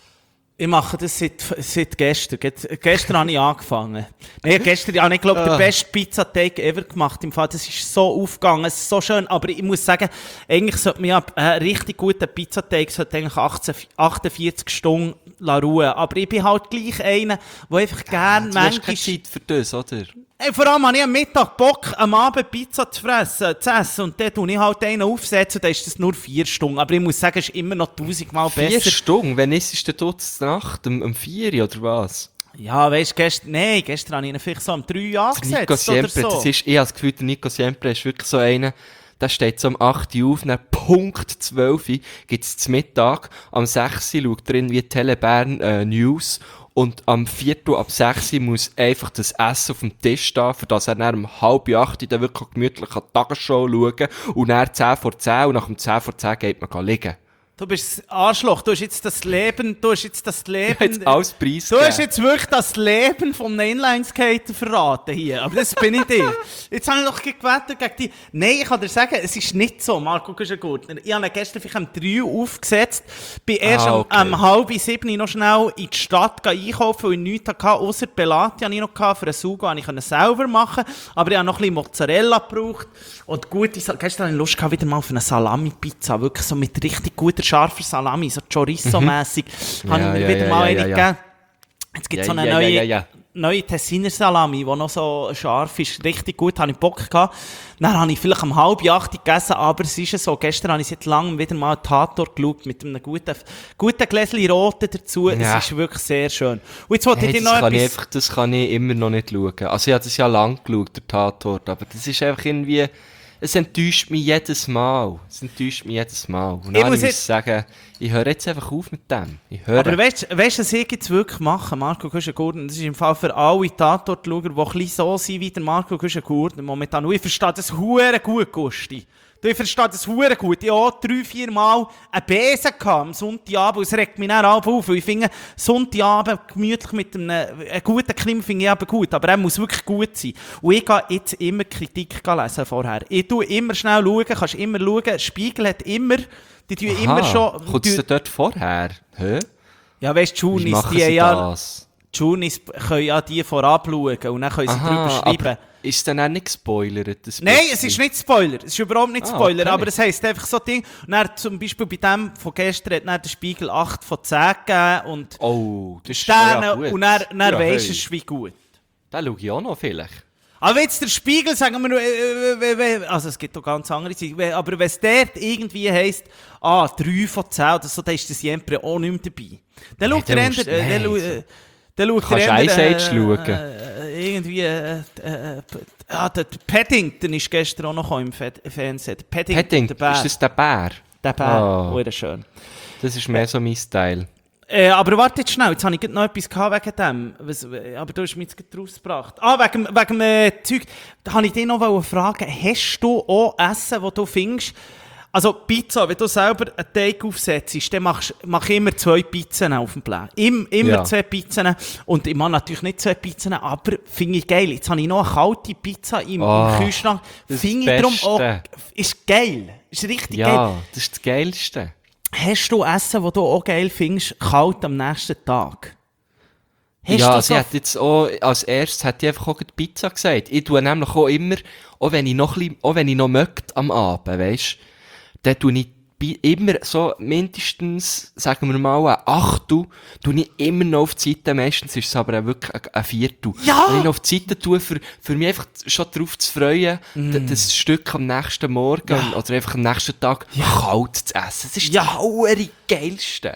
Ich mache das seit, seit gestern. Ge- gestern habe ich angefangen. Nein, gestern habe ich, glaube ich, den besten Pizzateig ever gemacht. Im Fall, das ist so aufgegangen, es ist so schön. Aber ich muss sagen, eigentlich sollte man ja einen richtig guten Pizzateig sollte eigentlich achtzehn, achtundvierzig Stunden ruhen. Aber ich bin halt gleich einer, der einfach gerne Du hast manchmal... keine Zeit für das, oder? Hey, vor allem habe ich am Mittag Bock, am Abend Pizza zu fressen, zu essen. Und dann tue ich halt einen aufsetzen, dann ist das nur vier Stunden. Aber ich muss sagen, es ist immer noch tausendmal besser. Vier Stunden? Wann ist denn dort zur Nacht? Um, um vier oder was? Ja, weißt du, gestern, nein, gestern habe ich ihn vielleicht so um drei angesetzt Nico oder Siempre, so. das ist, ich habe das Gefühl, der Nico Siempre ist wirklich so einer, der steht so um acht Uhr auf, dann Punkt zwölf Uhr gibt es zum Mittag, am sechs Uhr schaut er irgendwie Telebern äh, News und am Viertel ab sechs Uhr muss einfach das Essen auf dem Tisch stehen, für das er dann um halb acht Uhr dann wirklich gemütlich an die Tagesshow schauen kann und dann zehn vor zehn und nach dem zehn vor zehn geht man liegen. Du bist das Arschloch, du hast jetzt das Leben, du hast jetzt das Leben... Jetzt alles Preis Du hast jetzt wirklich das Leben vom Inlineskater verraten hier. Aber das bin ich dir. Jetzt habe ich doch gewettet gegen die... Nein, ich kann dir sagen, es ist nicht so, Marco Güschen-Gurtner. Ich habe ihn gestern vielleicht um drei Uhr aufgesetzt, bin erst Ah, um, okay. um halb sieben noch schnell in die Stadt einkaufen, weil ich nichts hatte, außer die Pelati hatte ich noch gehabt. Für einen Sugo konnte ich können selber machen. Aber ich habe noch ein bisschen Mozzarella gebraucht. Und gute Sal- Gestern hatte ich Lust gehabt, wieder mal auf eine Salami-Pizza. Wirklich so mit richtig guter, scharfer Salami, so Chorizo-mässig. Mhm. Habe Ja, ich mir ja, wieder ja, mal ja, eine ja, ja. gegeben. Jetzt gibt es Ja, so eine ja, neue, ja, ja, ja. neue Tessiner Salami, die noch so scharf ist. Richtig gut, habe ich Bock gehabt. Dann habe ich vielleicht um halb acht gegessen, aber es ist ja so, gestern habe ich seit langem wieder mal einen Tatort geschaut, mit einem guten, guten Gläschen Roten dazu. Ja. Es ist wirklich sehr schön. Und jetzt wollte Hey, ich dir das, noch kann ich etwas... einfach, das kann ich immer noch nicht schauen. Also ich habe das ja lang geschaut, der Tatort, aber das ist einfach irgendwie... Es enttäuscht mich jedes Mal. Es enttäuscht mich jedes Mal. Und Ich dann muss muss ich jetzt- sagen, ich höre jetzt einfach auf mit dem. Ich höre. Aber weißt du, was ich jetzt wirklich mache, Marco Güschen-Gurtner? Das ist im Fall für alle Tatort-Schauer, die ein bisschen so sind wie der Marco Güschen-Gurtner momentan. Und ich verstehe das hure gut, Gusti. Du, ich verstehe das hure gut. Ich habe auch drei, vier Mal einen Besen gehabt am Sonntagabend. Und es regt mich dann auf, weil ich finde, Sonntagabend gemütlich mit einem, einem guten Krim finde ich eben gut. Aber er muss wirklich gut sein. Und ich gehe jetzt immer Kritik lesen vorher. Ich tue immer schnell schauen, kannst immer schauen. Spiegel hat immer, die tun immer schon... Kommt es die- denn dort vorher? Hä? Ja, weißt du, Wie Junis, machen die sie ja... das? Die Junis können ja die vorab schauen und dann können sie drüber schreiben. aber ist es dann auch nicht gespoilert? das Nein, bisschen? es ist nicht Spoiler. Es ist überhaupt nicht Ah, Spoiler. okay. Aber es heisst einfach so Ding. Und dann zum Beispiel bei dem von gestern hat dann der Spiegel acht von zehn gegeben und Oh, das ist Sterne. ja gut. Und dann, dann ja, weisst hey. du, wie gut. Den schaue ich auch noch vielleicht. Aber jetzt der Spiegel, sagen wir, äh, äh, äh, also es gibt auch ganz andere Sachen, aber wenn es dort irgendwie heisst, ah, drei von zehn oder so, dann ist das Jempre auch nicht mehr dabei. Dann schaut dann der musst- Ender, äh, nein. dann schaut, äh, dann schaut Kannst der Ice Ender, Age schauen? äh, irgendwie, äh, äh, ah, der der Paddington ist gestern auch noch im Fe- Fernsehen. Der Paddington, Padding, der Bär. ist das der Bär? Der Bär, Ah. oh, schön. Das ist mehr so mein Style. Äh, aber warte jetzt schnell, jetzt habe ich gerade noch etwas gehabt wegen dem. Was, aber du hast mich jetzt gerade rausgebracht. Ah, wegen, wegen dem äh, Zeug. Da wollte ich dich noch fragen, hast du auch Essen, das du findest? Also Pizza, wenn du selber einen Teig aufsetzt, dann machst, mach ich immer zwei Pizzen auf dem Plan. Im, immer Ja. zwei Pizzen. Und ich mache natürlich nicht zwei Pizzen, aber finde ich geil. Jetzt habe ich noch eine kalte Pizza im, Oh, im Kühlschrank. das Finde ich darum auch... Beste. Ist geil. Ist richtig geil. Ja, das ist das Geilste. Hast du Essen, das du auch geil findest, kalt am nächsten Tag? Hast ja, du sie so- hat jetzt auch, als erstes hat die einfach auch die Pizza gesagt. Ich tue nämlich auch immer, auch wenn ich noch ein bisschen, auch wenn ich noch möchte am Abend, weisst, dann tue ich bi- immer so mindestens, sagen wir mal, ein Achtel, tue ich immer noch auf die Seite, meistens ist es aber auch wirklich ein, ein Viertel. Ja! Wenn ich noch auf die Seite tue, für, für mich einfach schon darauf zu freuen, Mm. d- das Stück am nächsten Morgen oder einfach am nächsten Tag kalt zu essen. Das ist Ja. das Haueri Geilste.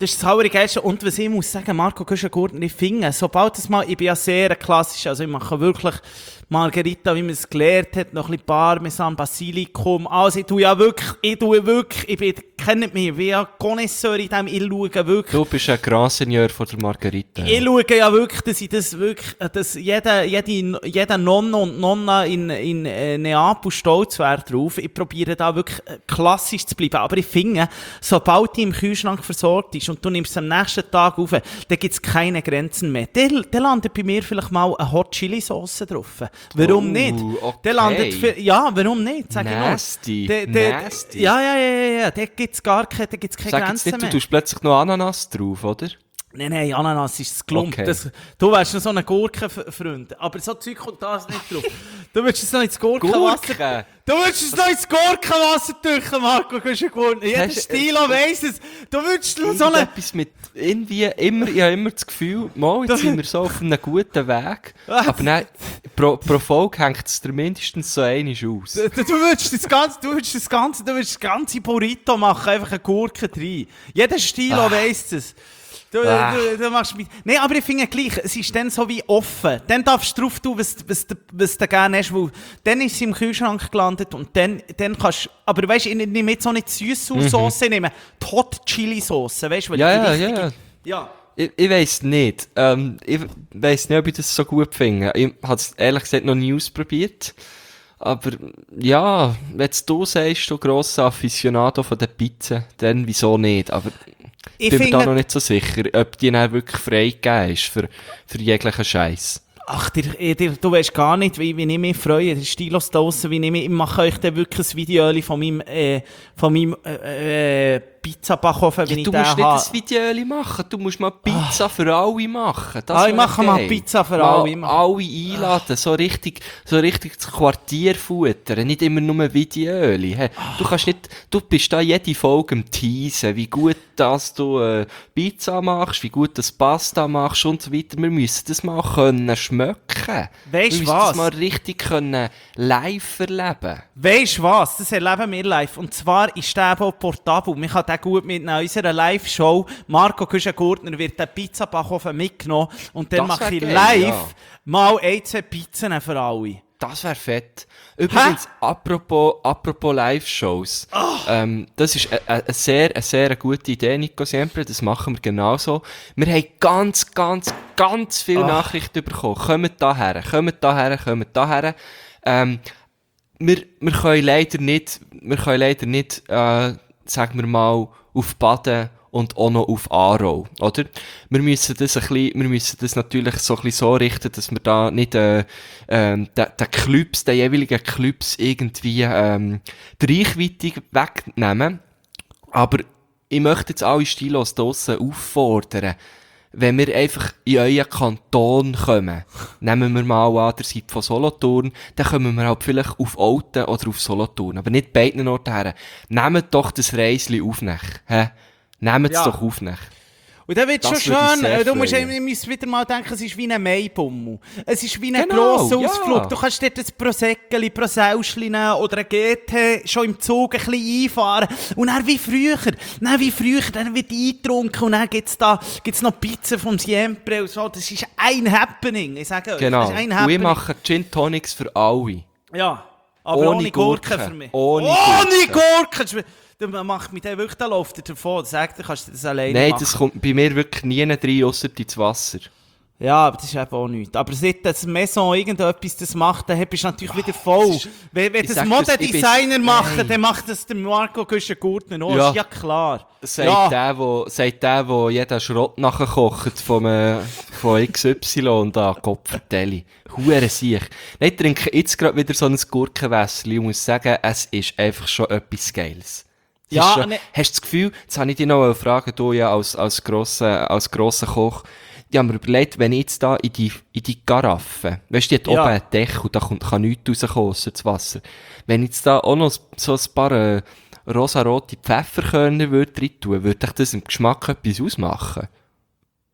Das ist das Allergeilste. Und was ich muss sagen, Marco Güschen-Gurtner, ich finde, sobald das mal, ich bin ja sehr klassisch, also ich mache wirklich Margarita, wie man es gelernt hat, noch ein bisschen Parmesan, Basilikum, also ich tue ja wirklich, ich tue wirklich, ich bin, kennt mich, wie ein Connoisseur in dem, ich schaue wirklich. Du bist ein Grand Seigneur von der Margarita. Ich schaue ja wirklich, dass ich das wirklich, dass jeder, jede, jeder Nonne und Nonna in, in äh, Neapel stolz wäre drauf. Ich probiere da wirklich äh, klassisch zu bleiben. Aber ich finde, sobald die im Kühlschrank versorgt ist und du nimmst es am nächsten Tag auf, dann gibt es keine Grenzen mehr. Dann landet bei mir vielleicht mal eine Hot Chili Sauce drauf. Warum Oh, nicht? okay. Der landet für, ja, warum nicht? Sag Nasty, ich nur. Der, der, nasty. Ja, ja, ja, ja, ja. Da gibt es gar keine, da gibt's keine Sag jetzt Grenzen nicht, mehr. du tust plötzlich noch Ananas drauf, oder? Nein, nein, Ananas ist das Klump. Okay. Das, du wärst noch so ein Gurkenfreund. Aber so Zeug kommt da nicht drauf. Du willst es noch ins Gurkenwasser... Gurke? Du willst es noch ins Gurkenwasser tüchen, Marco. Du hast gewonnen. Jeder Hast- Stilo weiss es. Du willst noch so eine... Irgendetwas mit, irgendwie, immer, ich habe immer das Gefühl, mal, jetzt sind wir so auf einem guten Weg. Aber nein, pro, pro Folge hängt es dir mindestens so einmal aus. Du, du willst das ganze, du willst das ganze, du willst das ganze Burrito machen, einfach eine Gurke rein. Jeder Stilo Ah. weiss es. Du, Ah. du, du machst mit... Nein, aber ich finde gleich, es ist dann so wie offen. Dann darfst du drauf tun, was, was, du- was du gerne hast, weil dann ist sie im Kühlschrank gelandet und dann, dann kannst du... Aber weißt du, ich nehme jetzt auch nicht Süßsauce, ich nehme die Hot Chili Sauce, weißt du? weil Mhm. Ja, die ja, richtige- ja. Ja. Ich, ich weiss nicht. Ähm, ich weiss nicht, ob ich das so gut finde. Ich habe es ehrlich gesagt noch nie ausprobiert. Aber ja, wenn du sagst, du grosser Aficionado von der Pizza, dann wieso nicht? Aber Ich bin mir da finde- noch nicht so sicher, ob die dann wirklich freigegeben ist für, für jeglichen Scheiß. Ach, dir, eh, dir, du weißt gar nicht, wie, wie ich mich freue. Der Stilos da draussen, wie ich, mich, ich mache euch dann wirklich ein Video von meinem, äh, von meinem äh, äh, Pizza-Backofen, wie Ja, ich du den musst nicht habe. ein Video machen, du musst mal Pizza für alle machen. Das Ah, ich wär mache mal geil. Pizza für mal alle. Ich mache- alle einladen, so richtig, so richtig das Quartier futtern, nicht immer nur Videoli. Hey, du kannst nicht, du bist da jede Folge am Teasen, wie gut dass du äh, Pizza machst, wie gut das Pasta machst und so weiter. Wir müssen das mal können schmecken. Weisst Wir müssen was? das mal richtig können live erleben. Weisst du was? Das erleben wir live. Und zwar ist der eben auch portabel. Man kann den gut mitnehmen. In unserer Live-Show, Marco Güschen-Gurtner wird den Pizzabackofen mitgenommen. Und dann Das mache wär ich geil, live ja. mal ein, zwei Pizzen für alle. Das wäre fett. Übrigens, apropos, apropos Live-Shows. Ähm, das ist eine, eine sehr, eine sehr gute Idee, Nico Siempre. Das machen wir genauso. Wir haben ganz, ganz, ganz viele Nachrichten bekommen. Kommt daher, kommt daher, kommt daher. Ähm, wir, wir können leider nicht, wir können leider nicht, äh, sagen wir mal, auf Baden und auch noch auf Aarau, oder? Wir müssen das ein bisschen, wir müssen das natürlich so ein bisschen so richten, dass wir da nicht, äh, ähm, den, den Clubs, den jeweiligen Clubs irgendwie, ähm, die Reichweite wegnehmen. Aber ich möchte jetzt alle Stilos draussen auffordern, wenn wir einfach in euren Kanton kommen, nehmen wir mal an, der seid von Solothurn, dann kommen wir halt vielleicht auf Olten oder auf Solothurn, aber nicht beiden Orten her. Nehmt doch das Reisli auf nach, hä? Nehmt es Ja. doch auf nach. Und dann wird es Das schon würde mich schön. sehr äh, Du musst freuen. ihr müsst wieder mal denken, es ist wie ein Maibummel. Es ist wie ein Genau, grosser ja. Ausflug. Du kannst dort ein Prosäckeli, Prosäuschli nehmen oder ein G T schon im Zug ein bisschen einfahren. Und dann wie früher. Dann wie früher, dann wird eingetrunken und dann gibt's da gibt's noch Pizza vom Siempre und so. Das ist ein Happening. Ich sage euch, Genau. das ist ein Und ich Happening. mache Gin Tonics für alle. Ja, aber Ohne ohne, Gurken Gurken. für mich. Ohne ohne Gurken. Gurken! Dann macht mich der wirklich, da läuft er davon. Sagt er, kannst du das alleine Nein, machen. das kommt bei mir wirklich nie rein, ausser ins Wasser. Ja, aber das ist eben auch nichts. Aber seit das Maison irgendetwas das macht, dann bist du natürlich wieder voll. ist- Wenn, wenn ich das sag dir's, Modedesigner ich bin- machen, Nein. dann macht das der Marco Güschen-Gurtner auch. Ja. Ist ja klar. Sagt ja. der, wo, sagt der, wo jeden Schrott nachkocht vom, äh, von X Y da, Kopfvertelli. Hure sich. Nein, ich trinke jetzt gerade wieder so ein Gurkenwässerli und muss sagen, es ist einfach schon etwas Geiles. Es Ja, ist schon, ne- hast du das Gefühl, jetzt habe ich dich noch fragen, du ja als, als grosser, als grosser Koch, ich habe mir überlegt, wenn ich jetzt da in die, in die Garaffe, weißt du, die hat Ja. oben ein Deckel, da kommt, kann nichts rauskommen, ausser das Wasser. Wenn ich jetzt da auch noch so ein paar, äh, rosarote Pfefferkörner würde rein tun, würde ich das im Geschmack etwas ausmachen?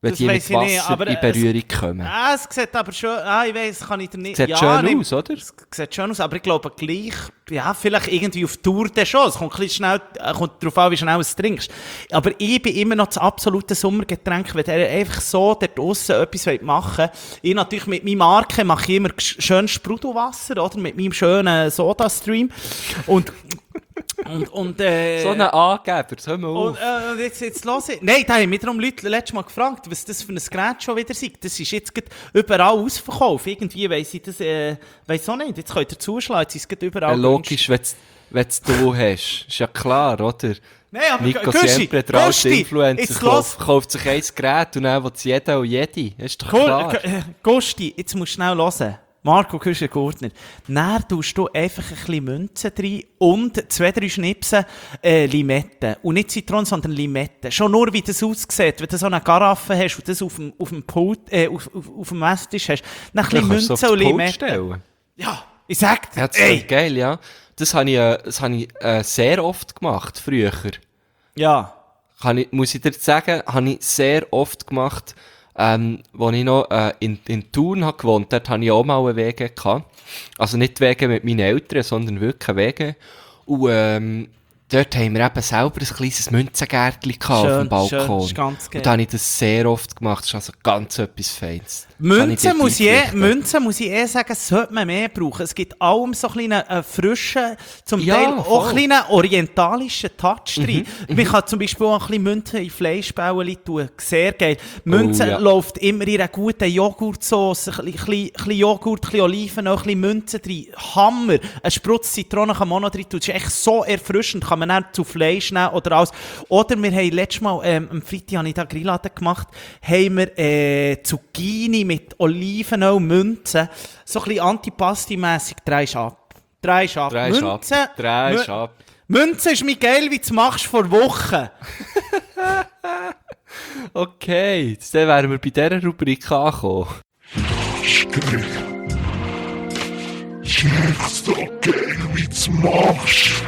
wenn Das die mit weiss ich nicht, Wasser aber, in äh, Berührung kommen. Ah, es sieht aber schon, ah, ich weiss, kann ich dir nicht... Sieht ja, schön nicht, aus, oder? Es sieht schön aus, aber ich glaube gleich, ja, vielleicht irgendwie auf Tour dann schon. Es kommt ein bisschen schnell, äh, kommt darauf an, wie schnell du es trinkst. Aber ich bin immer noch das absolute Sommergetränk, wenn ihr einfach so dort draussen etwas machen wollt. Ich natürlich mit meiner Marke mache ich immer gesch- schönes Sprudelwasser, oder? Mit meinem schönen Soda-Stream. Und... Und, und, äh, So ein Angeber, hör mal auf. und, äh, und jetzt, jetzt los ich. Nein, da haben mich darum Leute letztes Mal gefragt, was das für ein Gerät schon wieder sei. Das ist jetzt gerade überall ausverkauft. Irgendwie weiss ich das, äh, weiss auch nicht. Jetzt könnt ihr zuschlagen, jetzt ist es gerade überall Ja, logisch, wenn es du hast. Ist ja klar, oder? Nein, aber Nico Gusti, Siempre, der alte Gusti, Influencer, jetzt kauft, kauft sich ein Gerät und dann will es jeder und jede. Ist doch klar. Gu- äh, Gusti, jetzt musst du schnell hören. Marco Küschen-Gurtner. Dann tust du einfach ein bisschen Münzen rein und zwei, drei Schnipsen äh, Limette. Und nicht Zitronen, sondern Limette. Schon nur, wie das aussieht, wenn du so eine Garaffe hast und das auf dem, auf dem, Pult, äh, auf, auf, auf dem Esstisch hast. Dann ein bisschen Dann kannst du es Münzen auf und den Pult Limette. stellen. Ja, ich sag dir, Ja, das ist ey. geil, ja. Das habe ich, äh, das habe ich äh, sehr oft gemacht, früher. Ja. Kann ich, muss ich dir sagen, habe ich sehr oft gemacht, ähm, als ich noch äh, in, in Thun habe gewohnt, dort hatte ich auch mal einen Wege gehabt. Also nicht Wege mit meinen Eltern, sondern wirklich einen Wege. Und ähm, dort haben wir eben selber ein kleines Münzengärtchen gehabt auf dem Balkon. Schön, das ist ganz geil. Und da habe ich das sehr oft gemacht. Das ist also ganz etwas Feines. Münzen muss, ich eh, Münzen muss ich eh sagen, sollte man mehr brauchen. Es gibt allem so einen kleinen äh, frischen, zum Ja, Teil auch voll. einen kleinen orientalischen Touch drin. Mhm, Man kann zum Beispiel auch ein bisschen Münzen in Fleischbällchen tun. Sehr geil. Münzen Oh, ja. läuft immer in einer guten Joghurtsauce. Ein bisschen, ein bisschen Joghurt, ein bisschen Oliven, noch ein bisschen Münzen drin. Hammer. Ein Sprutz Zitrone kann man auch noch drin tun. Das ist echt so erfrischend. Kann man dann zu Fleisch nehmen oder alles. Oder wir haben letztes Mal, ähm, am Freitag habe ich da Grilladen gemacht, haben wir äh, Zucchini mit Olivenöl, Münzen, so ein bisschen Antipasti-mässig, drehst ab. Drehst ab. Drehst ab. Münzen, Drehst Mü- ab. Münzen ist mir geil, wie du es machst vor Wochen. Okay, jetzt dann wären wir bei dieser Rubrik angekommen. Geil. Schmeckt's doch geil, wie du's machst.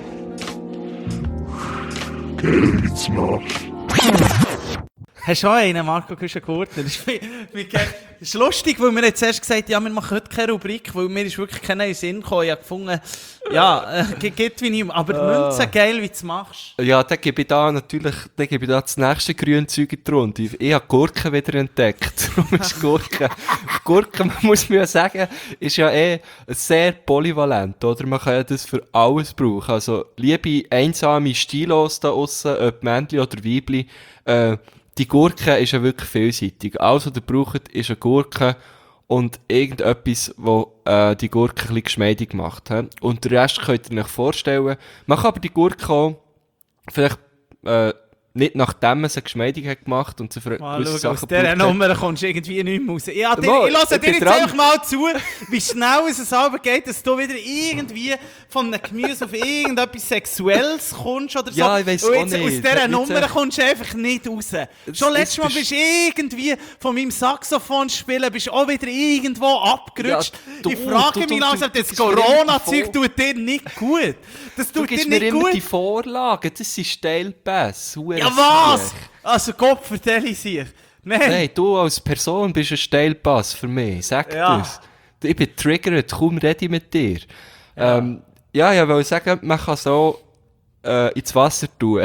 Geil, wie du's machst. Hast du auch einen, Marco Küschen-Gurtner? Das ist wie- wie geil. Das ist lustig, weil wir jetzt erst gesagt haben, ja, wir machen heute keine Rubrik, weil mir ist wirklich keiner in den Sinn gekommen. Ich habe gefunden, ja, äh, geht wie nicht, aber Münzen geil, wie du es machst. Ja, dann gebe ich da natürlich, dann gebe ich da das nächste Grünzeug in die Runde. Ich, ich habe Gurken wieder entdeckt. Darum ist Gurken. Gurken, man muss mir ja sagen, ist ja eh sehr polyvalent, oder? Man kann ja das für alles brauchen. Also, liebe einsame Stilos da aussen, ob Männchen oder Weibli, äh, die Gurke ist ja wirklich vielseitig. Alles, was ihr braucht, ist eine Gurke und irgendetwas, das äh, die Gurke ein bisschen geschmeidig macht. He? Und den Rest könnt ihr euch vorstellen. Man kann aber die Gurke auch vielleicht äh, nicht nachdem man sie geschmeidig hat gemacht und sie für Mal gewisse schauen, aus Sachen dieser gebraucht hat. Nummer kommst du irgendwie nicht mehr raus. Ja, dir, Mal, ich höre ich dir bin jetzt dran. einfach mal zu, wie schnell es selber geht, dass du wieder irgendwie von einem Gemüse auf irgendetwas Sexuelles kommst oder so. Ja, ich weiss Und auch jetzt, nicht. aus dieser Hat mich Nummer jetzt- kommst du einfach nicht raus. Schon jetzt letztes Mal bist- bist du irgendwie von meinem Saxophon spielen, bist auch wieder irgendwo abgerutscht. Ja, du- ich frage du- du- mich langsam, du- das du bist mir Corona-Zeug immer tut dir nicht gut. Das Du tut dir gibst mir nicht immer gut. die Vorlagen, das sind Steilpässe. hure Ja, was? Siech. Also Gott, vertell ich dir. Nein. Nein, du als Person bist ein Steilpass für mich, sag Ja. das. Ich bin triggert, kaum rede ich mit dir. Ja, ähm, ja, ich wollte sagen, man kann so äh, ins Wasser tun.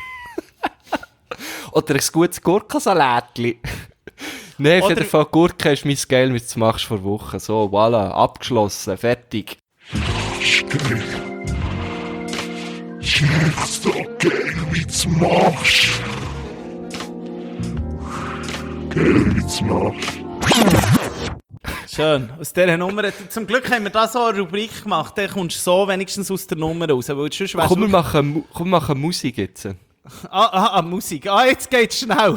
Oder ein gutes Gurkensalätchen. Nein, auf Oder- jeden Fall, Gurke ist mein Geil, wie du es machst vor Wochen. So, voilà, abgeschlossen, fertig. Geil. Schmeckt's doch geil, wie du's machst. Geil, wie du's machst. Schön. Aus dieser Nummer, zum Glück haben wir da so eine Rubrik gemacht, dann kommst du so wenigstens aus der Nummer raus. Weil sonst wär's Komm, wir wirklich- machen, Mu- komm, wir machen Musik jetzt. ah, ah, ah, Musik. Ah, jetzt geht's schnell.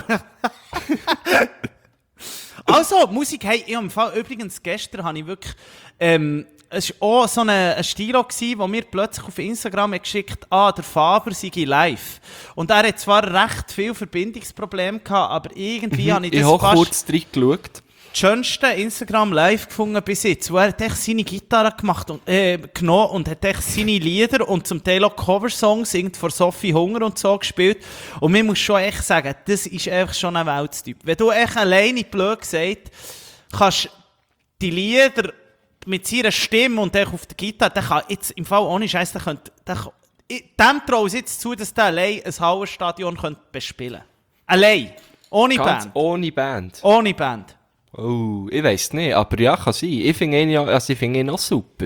Also, Musik, hey, ich hab im Fall, übrigens, gestern habe ich wirklich, ähm, es war auch so eine, ein Stilo, gewesen, wo mir plötzlich auf Instagram hat geschickt, ah, der Faber sei live. Und er hat zwar recht viel Verbindungsprobleme gehabt, aber irgendwie habe ich das Ich habe fast... kurz reingeschaut. schönste Instagram live gefunden bis jetzt. Wo er hat echt seine Gitarre gemacht und, äh, genommen und hat echt seine Lieder und zum Teil auch Coversongs irgend von Sophie Hunger und so gespielt. Und man muss schon echt sagen, das ist einfach schon ein Weltstyp. Wenn du echt alleine blöd gesagt kannst, die Lieder mit seiner Stimme und echt auf der Gitarre, der kann jetzt im Fall ohne Scheiß, der könnte, der, dem traue ich jetzt zu, dass der allein ein Hallenstadion könnte bespielen könnte. Allein. Ohne Ganz Band. ohne Band. Ohne Band. Oh, ich weiss nicht, aber ja, kann sein. Ich finde ihn ja, also ich finde ihn auch super.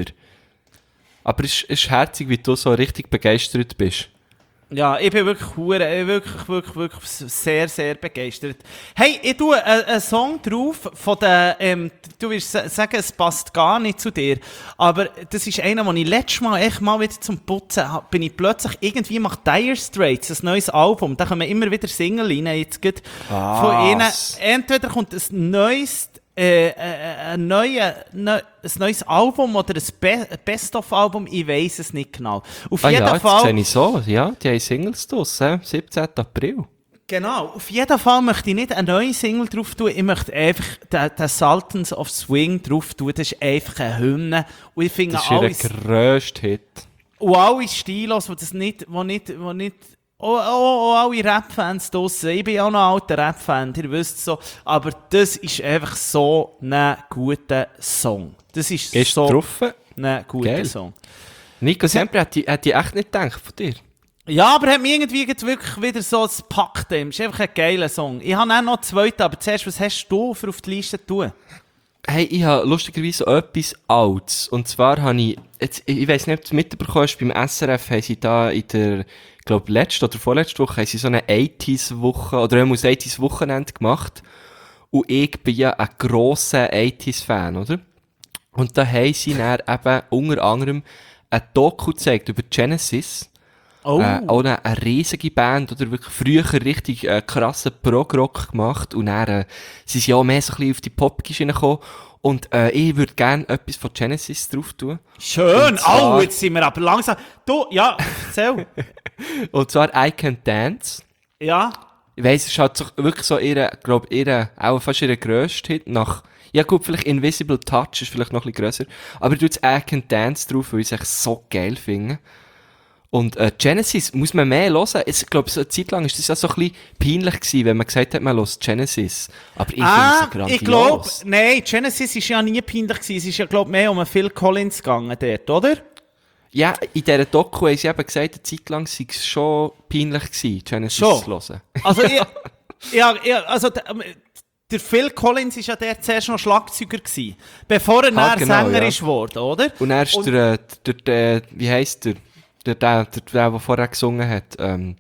Aber es ist, es ist herzig, wie du so richtig begeistert bist. Ja, ich bin wirklich hure, wirklich, wirklich, wirklich sehr, sehr begeistert. Hey, ich tue einen, einen Song drauf von der, ähm, du wirst sagen, es passt gar nicht zu dir, aber das ist einer, den ich letztes Mal echt mal wieder zum Putzen hab, bin ich plötzlich, irgendwie macht Dire Straits ein neues Album, da kommen immer wieder Single rein, jetzt geht von ihnen. Entweder kommt ein neues, äh, äh, ein, neue, ne, ein neues Album oder ein Be- Best-of-Album, ich weiss es nicht genau. Auf Ah jeden ja, Fall. jetzt sehe ich so, ja, die haben Singles draussen, siebzehnten April. Genau, auf jeden Fall möchte ich nicht eine neue Single drauf tun, ich möchte einfach den, den Sultans of Swing drauf tun, das ist einfach eine Hymne. Und ich finde Das ist alles, ihr grösster Hit. und alle Stilos, die das nicht, wo nicht, wo nicht, oh, oh, oh, alle Rap-Fans draussen, ich bin ja auch noch ein alter Rap-Fan, ihr wisst so, aber das ist einfach so ein guter Song. Das ist, Ist so drauf. ein guter Geil. Song. Nico Semper hätte ich, hätte ich echt nicht gedacht von dir. Ja, aber hat mich irgendwie jetzt wirklich wieder so gepackt. Es ist einfach ein geiler Song. Ich habe auch noch einen zweiten, aber zuerst, was hast du für auf die Liste zu tun? Hey, ich habe lustigerweise so etwas Altes. Und zwar habe ich, jetzt, ich weiss nicht, ob du es mitbekommen hast, beim S R F haben sie da in der, ich glaube, letzte oder vorletzte Woche haben sie so eine achtziger-Woche, oder ein achtziger-Wochenende gemacht. Und ich bin ja ein grosser achtziger-Fan, oder? Und da haben sie dann eben unter anderem ein Doku gezeigt über Genesis. Oh. Äh, auch eine, eine riesige Band, oder wirklich früher richtig äh, krassen Prog-Rock gemacht und dann äh, sind sie auch mehr so ein bisschen auf die Pop-Geschichte gekommen und äh, ich würde gerne etwas von Genesis drauf tun. Schön! Und zwar- Oh, jetzt sind wir aber langsam... Du, ja, erzähl. Und zwar I Can Dance. Ja. Ich weiss, es ist halt so, wirklich so ihre, glaub, ihre, auch fast ihre grösste Hit nach, ja gut, vielleicht Invisible Touch ist vielleicht noch ein bisschen grösser, aber ich tue jetzt I Can Dance drauf, weil ich es echt so geil finde. Und äh, Genesis muss man mehr hören. Ich glaube, so eine Zeit lang war das ja so ein bisschen peinlich gewesen, wenn man gesagt hat, man hört Genesis. Aber ich Ah, finde es ich glaube... grandios. Nein, Genesis war ja nie peinlich gewesen. Es ist ja, glaube ich, mehr um einen Phil Collins gegangen dort, oder? Ja, in dieser Doku haben sie eben gesagt, eine Zeit lang sei es schon peinlich gewesen, Genesis Schon? zu hören. Also, ich, ja, ja, also der, ähm, der Phil Collins war ja der zuerst noch Schlagzeuger gewesen, bevor er Ah, dann genau, Sänger ja. ist geworden, oder? Und er ist Und- der, äh, der, der, wie heisst der? Der, der, der, der, der vorher gesungen hat. Ähm,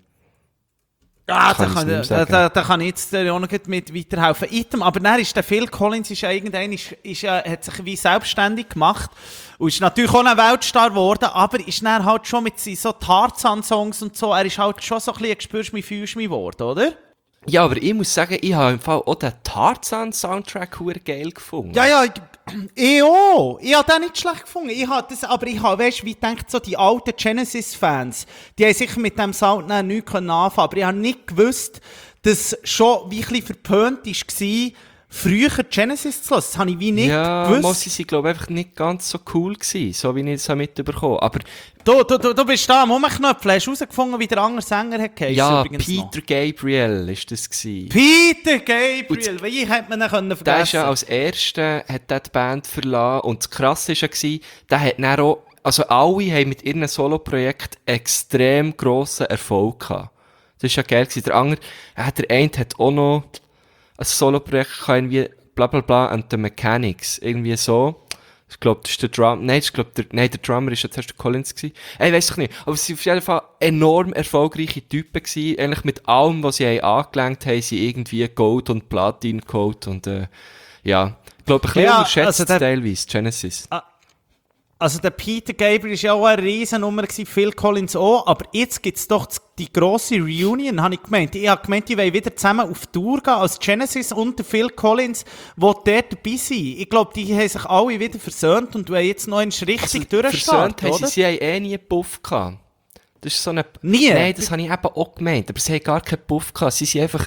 Ja, Kann da ich's kann, nicht mehr da, sagen. da, da kann ich jetzt der auch noch gut mit weiterhelfen. Item, aber dann ist der Phil Collins ist ja irgendwann, ist, ist ja, hat sich wie selbstständig gemacht und ist natürlich auch ein Weltstar geworden, aber ist dann halt schon mit seinen so Tarzan-Songs und so, er ist halt schon so ein bisschen ein «Gespürst mich, fühlst mich» geworden, oder? ja, aber ich muss sagen, ich habe im Fall auch den Tarzan-Soundtrack hure geil gefunden. Ja, ja, ich, ich auch. Ich habe den nicht schlecht gefunden. Ich habe das, aber ich habe, weißt du, wie denkt so die alten Genesis-Fans, die haben sicher mit dem Sound dann nichts anfangen können, aber ich habe nicht gewusst, dass schon wie ein bisschen verpönt war, früher Genesis zu hören. Das habe ich wie nicht ja, gewusst. muss sie, glaube ich, einfach nicht ganz so cool gewesen, so wie ich es mitbekommen habe. Aber Du, du, du, du bist da am Umknöpfen, hast du herausgefunden, wie der andere Sänger hat geheißen, ja, übrigens noch. Peter Gabriel ist das gewesen. Peter Gabriel, wie hätte man ihn können Der vergessen? ist ja als Erster, hat der die Band verlassen und das Krasse war ja, der hat dann auch, also alle haben mit ihrem Solo-Projekt extrem grossen Erfolg gehabt. Das war ja geil gewesen. Der andere, äh, der eine hat auch noch ein Solo-Projekt gehabt, irgendwie bla bla bla and the Mechanics, irgendwie so. Ich glaube, das ist der Drum, nein, ich glaube, der, nein, der Drummer ist ja zuerst der Collins gewesen. Ey, weiss ich nicht. Aber es waren auf jeden Fall enorm erfolgreiche Typen gewesen. Eigentlich mit allem, was sie haben angelenkt haben, sie irgendwie Gold und Platin Gold und, äh, ja. Ich glaube, ein bisschen Ja, unterschätzt also der- teilweise, Genesis. Also der Peter Gabriel war ja auch eine Riesennummer gewesen, Phil Collins auch, aber jetzt gibt es doch die grosse Reunion, habe ich gemeint. Ich habe gemeint, die wollen wieder zusammen auf Tour gehen, als Genesis und der Phil Collins, die dort dabei sind. Ich glaube, die haben sich alle wieder versöhnt und wollen jetzt noch einen richtig Also, durchstarten, versöhnt haben oder? sie, sie haben eh nie einen Puff gehabt. Das ist so eine... Nie? Nein, das habe ich eben auch gemeint. Aber sie haben gar keinen Puff gehabt. Sie sind einfach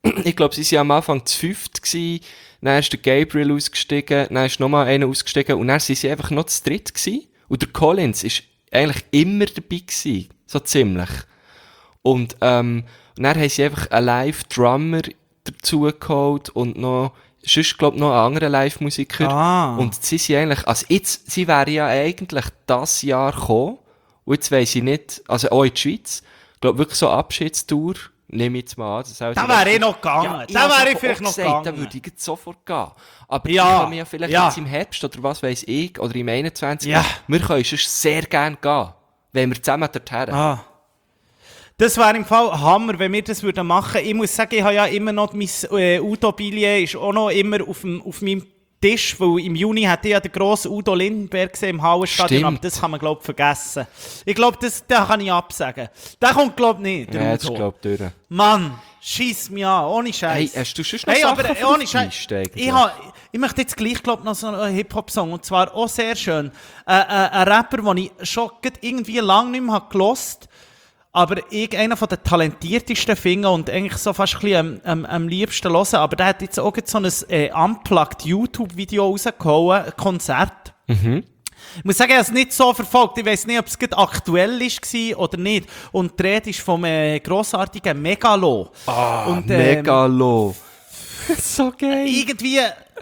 ich glaube, sie waren am Anfang zu fünft gewesen, dann ist der Gabriel ausgestiegen, dann ist nochmal einer ausgestiegen und dann sind sie einfach noch zu dritt gewesen. Und der Collins ist eigentlich immer dabei gewesen, so ziemlich. Und, ähm, und dann haben sie einfach einen Live-Drummer dazu geholt und noch, sonst glaub noch einen anderen Live-Musiker. Ah. Und sie sind eigentlich, also jetzt, sie wären ja eigentlich das Jahr gekommen. Und jetzt weiss ich nicht, also auch in die Schweiz, ich glaube wirklich so Abschiedstour, nehme ich jetzt mal an. Da wäre ich noch gegangen. Da wäre ich vielleicht noch gegangen. Da würde ich jetzt sofort gehen. Aber Ja, ich kann mir ja vielleicht ja. jetzt im Herbst oder was weiss ich, oder im einundzwanzig Ja. wir können sonst sehr gerne gehen. Wenn wir zusammen dorthin. Ah. Das wäre im Fall Hammer, wenn wir das würden machen. Ich muss sagen, ich habe ja immer noch mein äh, Udo-Billet ist auch noch immer auf, dem, auf meinem Tisch, weil im Juni hatte ich ja den grossen Udo Lindenberg gesehen im Hallenstadion, Stimmt. aber das kann man, glaube ich, vergessen. Ich glaube, das, den kann ich absagen. Den kommt, glaube ich, nicht, der Ja, das Udo. ist glaube ich durch. Mann, schieß mich an, ohne Scheiß. Hey, hast du sonst noch Hey, Sachen aber für ohne auf die Scheiß. Liste eigentlich? Ich, ha, ich möchte jetzt gleich, glaube ich, noch so einen Hip-Hop-Song, und zwar auch sehr schön. Äh, äh, ein Rapper, den ich schon grad irgendwie lange nicht mehr gehört habe, aber ich einer von den talentiertesten finde und eigentlich so fast ein bisschen am, am, am liebsten hören. Aber der hat jetzt auch so ein äh, unplugged YouTube-Video rausgehauen, ein Konzert. Mhm. Ich muss sagen, ich habe es nicht so verfolgt. Ich weiß nicht, ob es gerade aktuell war oder nicht. Und die Rede ist vom äh, grossartigen Megalo. Ah, und, ähm, Megalo. So geil. Irgendwie...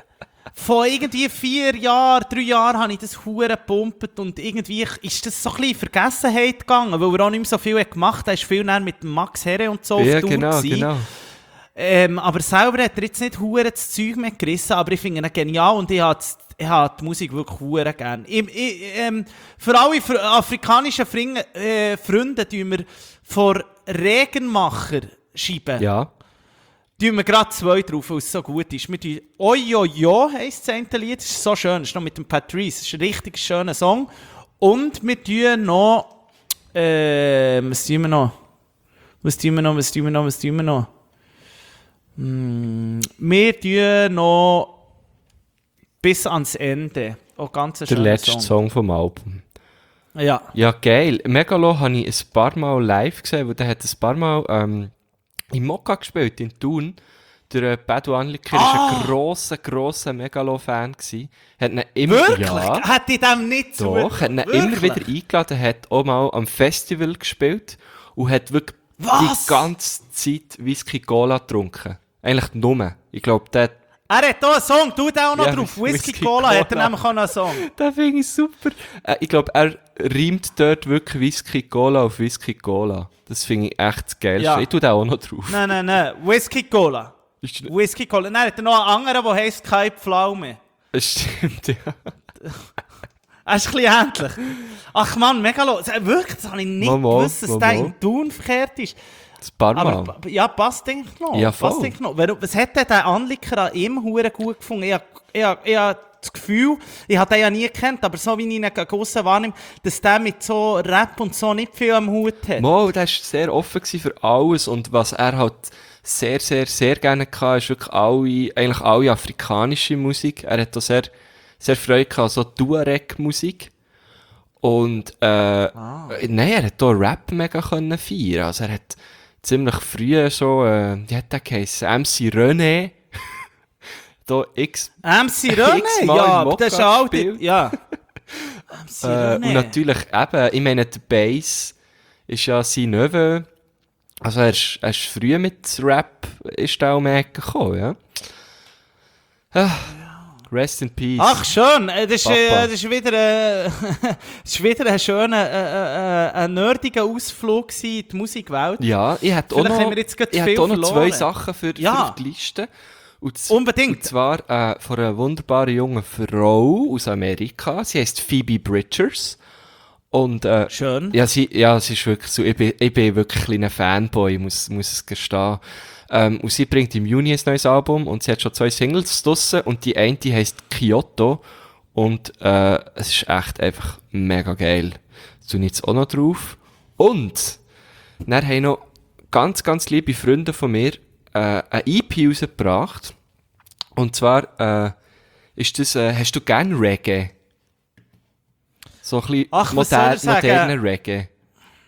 Vor irgendwie vier Jahren, drei Jahren habe ich das hure gepumpt und irgendwie ist das so ein bisschen in Vergessenheit gegangen, weil er auch nicht mehr so viel hat gemacht hat. Er ist viel näher mit dem Max Herre und so Ja, auf Tour genau, gewesen. genau. Ähm, aber selber hat er jetzt nicht hure das Zeug mehr gerissen, aber ich finde ihn genial und ich habe ich habe die Musik wirklich hure gern. Ich, ich, ähm, für alle fr- afrikanischen Fringe, äh, Freunde tun wir vor Regenmacher schreiben. Ja. Tun wir gerade zwei drauf, weil es so gut ist. Wir tun Oyoyo heisst das eine Lied, das ist so schön, das ist noch mit dem Patrice, das ist ein richtig schöner Song. Und wir tun noch, äh, was tun wir noch? Was tun wir noch, was tun wir noch, was tun wir noch? Hm, wir tun noch bis ans Ende. Auch ganz ein Der schöner letzte Song. Song vom Album. Ja. Ja, geil. Megalo habe ich ein paar Mal live gesehen, weil der hat ein paar Mal ähm, in Mokka gespielt, in Thun. Der äh, Badu Anliker war Ah! ein grosser, grosser Megalo-Fan gsi. Hat ihn immer, Wirklich? ja, Hätte ich dem nicht doch, zugehört? hat ihn Wirklich? immer wieder eingeladen, hat auch mal am Festival gespielt und hat wirklich Was? die ganze Zeit Whisky Cola getrunken. Eigentlich nur. Ich glaube, der Er hat auch einen Song, tu den auch noch Ja, drauf. Whisky Whisky Cola hat er Cola. nämlich auch noch einen Song. Den finde ich super. Äh, ich glaube, er reimt dort wirklich Whisky Cola auf Whisky Cola. Das finde ich echt das Geilste. Ja. Ich tue den auch noch drauf. Nein, nein, nein. Whisky Cola. Ist- Whisky Cola. Dann hat er noch einen anderen, der heisst «Keine Pflaume». Es stimmt, ja. Er ist ein bisschen ähnlich. Ach Mann, Megalo. Wirklich, das habe ich nicht Mal, mal, gewusst, dass mal, der mal. in Thun verkehrt ist. Das paar Mal. Aber pa- ja, passt denke ich noch. Ja, passt, voll. denk ich noch. Warum- Was hat denn der Anliker an ihm hure gut gefunden? Ich, hab- ich, hab- ich habe das Gefühl, ich habe den ja nie gekannt, aber so wie ich ihn gegen wahrnehme, dass der mit so Rap und so nicht viel am Hut hat. Mo, der war sehr offen gewesen für alles und was er halt sehr, sehr, sehr gerne hatte, ist wirklich alle, eigentlich alle afrikanische Musik. Er hat da sehr, sehr Freude gehabt, so Tuareg-Musik. Und, äh, nein, er hat hier Rap mega können feiern. Also er hat ziemlich früh so, äh, wie hat der geheißen? M C René. da x, M C René, X-mal ja, in aber Mokka das ist ein alter, gespielt. ja. M C äh, René. und natürlich eben, ich meine, der Bass ist ja sein Neveu. Also er ist, er ist früh mit Rap, ist da um die Ecke gekommen, ja. Ah, rest in peace. Ach schön, äh, das ist, Papa. äh, das ist wieder, äh, das ist wieder ein schöner, äh, äh, ein nerdiger Ausflug gewesen in die Musikwelt. Ja, ich hätte auch Vielleicht noch, haben wir jetzt gerade ich viel hätte auch noch zwei verloren. Sachen für, Ja. für auf die Liste. Und, z- Unbedingt. Und zwar äh, von einer wunderbaren jungen Frau aus Amerika. Sie heisst Phoebe Bridgers. Und, äh, Schön. Ja, sie, ja, sie ist wirklich so, ich bin, ich bin wirklich ein kleiner Fanboy, muss, muss es gestehen. Ähm, und sie bringt im Juni ein neues Album und sie hat schon zwei Singles draussen und die eine die heisst Kyoto und, äh, es ist echt einfach mega geil. Das tue ich jetzt auch noch drauf. Und, dann haben noch ganz, ganz liebe Freunde von mir, äh, eine E P rausgebracht. Und zwar, äh, ist das, äh, hast du gern Reggae? So ein bisschen Ach, was soll moder ich sagen? moderner Reggae.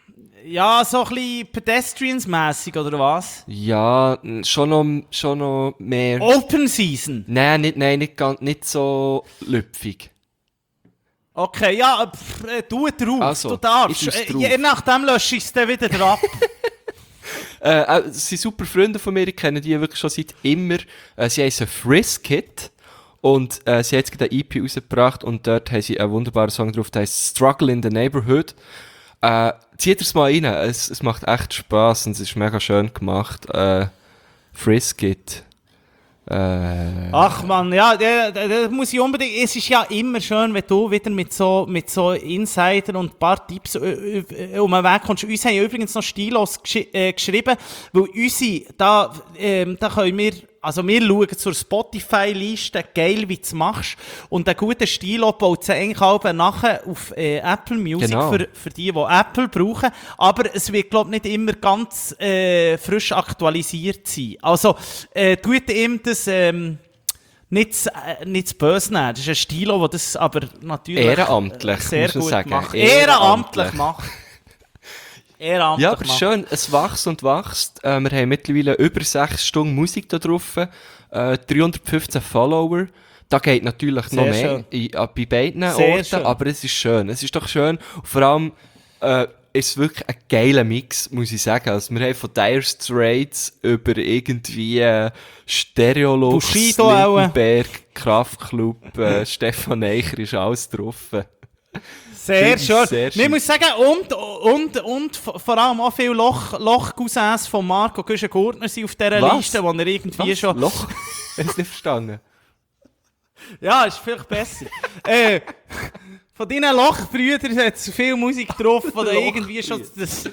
Ja, so ein bisschen Pedestrians-mässig, oder was? Ja, n- schon noch, schon noch mehr. Open Season. Nein, nicht, nein, nicht, ganz, nicht so lüpfig. Okay, ja, pff, äh, tu drauf, Also, du darfst. ich tu's Äh, drauf. je nachdem lösche ich es dann wieder ab. Äh, äh, das sind super Freunde von mir, ich kenne die wirklich schon seit immer. Äh, sie heißen Friskit und äh, sie haben jetzt gerade eine E P rausgebracht und dort haben sie einen wunderbaren Song drauf, der heißt Struggle in the Neighborhood. Äh, zieht es mal rein, es, es macht echt Spass und es ist mega schön gemacht. Äh, Friskit. Äh, Ach man, ja, da, da, da muss ich unbedingt. Es ist ja immer schön, wenn du wieder mit so, mit so Insider und ein paar Tipps äh, äh, um den Weg kommst. Uns haben ja übrigens noch Stilos gesch äh, geschrieben, weil unsere, da, ähm, da können wir, also wir schauen zur Spotify-Liste, geil, wie du es machst. Und ein guter Stilo baut sie eigentlich auch nachher auf äh, Apple Music Genau. für, für die, die Apple brauchen. Aber es wird, glaube ich, nicht immer ganz äh, frisch aktualisiert sein. Also, äh, tut ihm das ähm, nicht, zu- äh, nicht zu böse nehmen. Das ist ein Stilo, der das aber natürlich Ehrenamtlich, äh, sehr muss man gut sagen. macht. Ehrenamtlich. Ehrenamtlich macht. Ehrenamtlich Ja, aber macht. schön, es wächst und wächst. Äh, wir haben mittlerweile über sechs Stunden Musik da drauf, äh, dreihundertfünfzehn Follower. Da geht natürlich Sehr noch mehr schön. in, äh, bei beiden Sehr Orten, schön. aber es ist schön. Es ist doch schön. Und vor allem äh, ist es wirklich ein geiler Mix, muss ich sagen. Also wir haben von Dire Straits über irgendwie äh, Stereolux, Bushido auch. Lindenberg, Kraftklub, äh, Stefan Eicher ist alles drauf. Sehr Finde ich schön. sehr Ich schön. muss sagen, und, und, und v- vor allem auch viele Loch, Loch-Cousins von Marco Güschen-Gurtner sind auf dieser Was? Liste, wo er irgendwie Was? schon... Loch? Ich hab's nicht verstanden. Ja, ist vielleicht besser. äh, von deinen Lochbrüdern hat es viel Musik drauf, wo da irgendwie schon... Das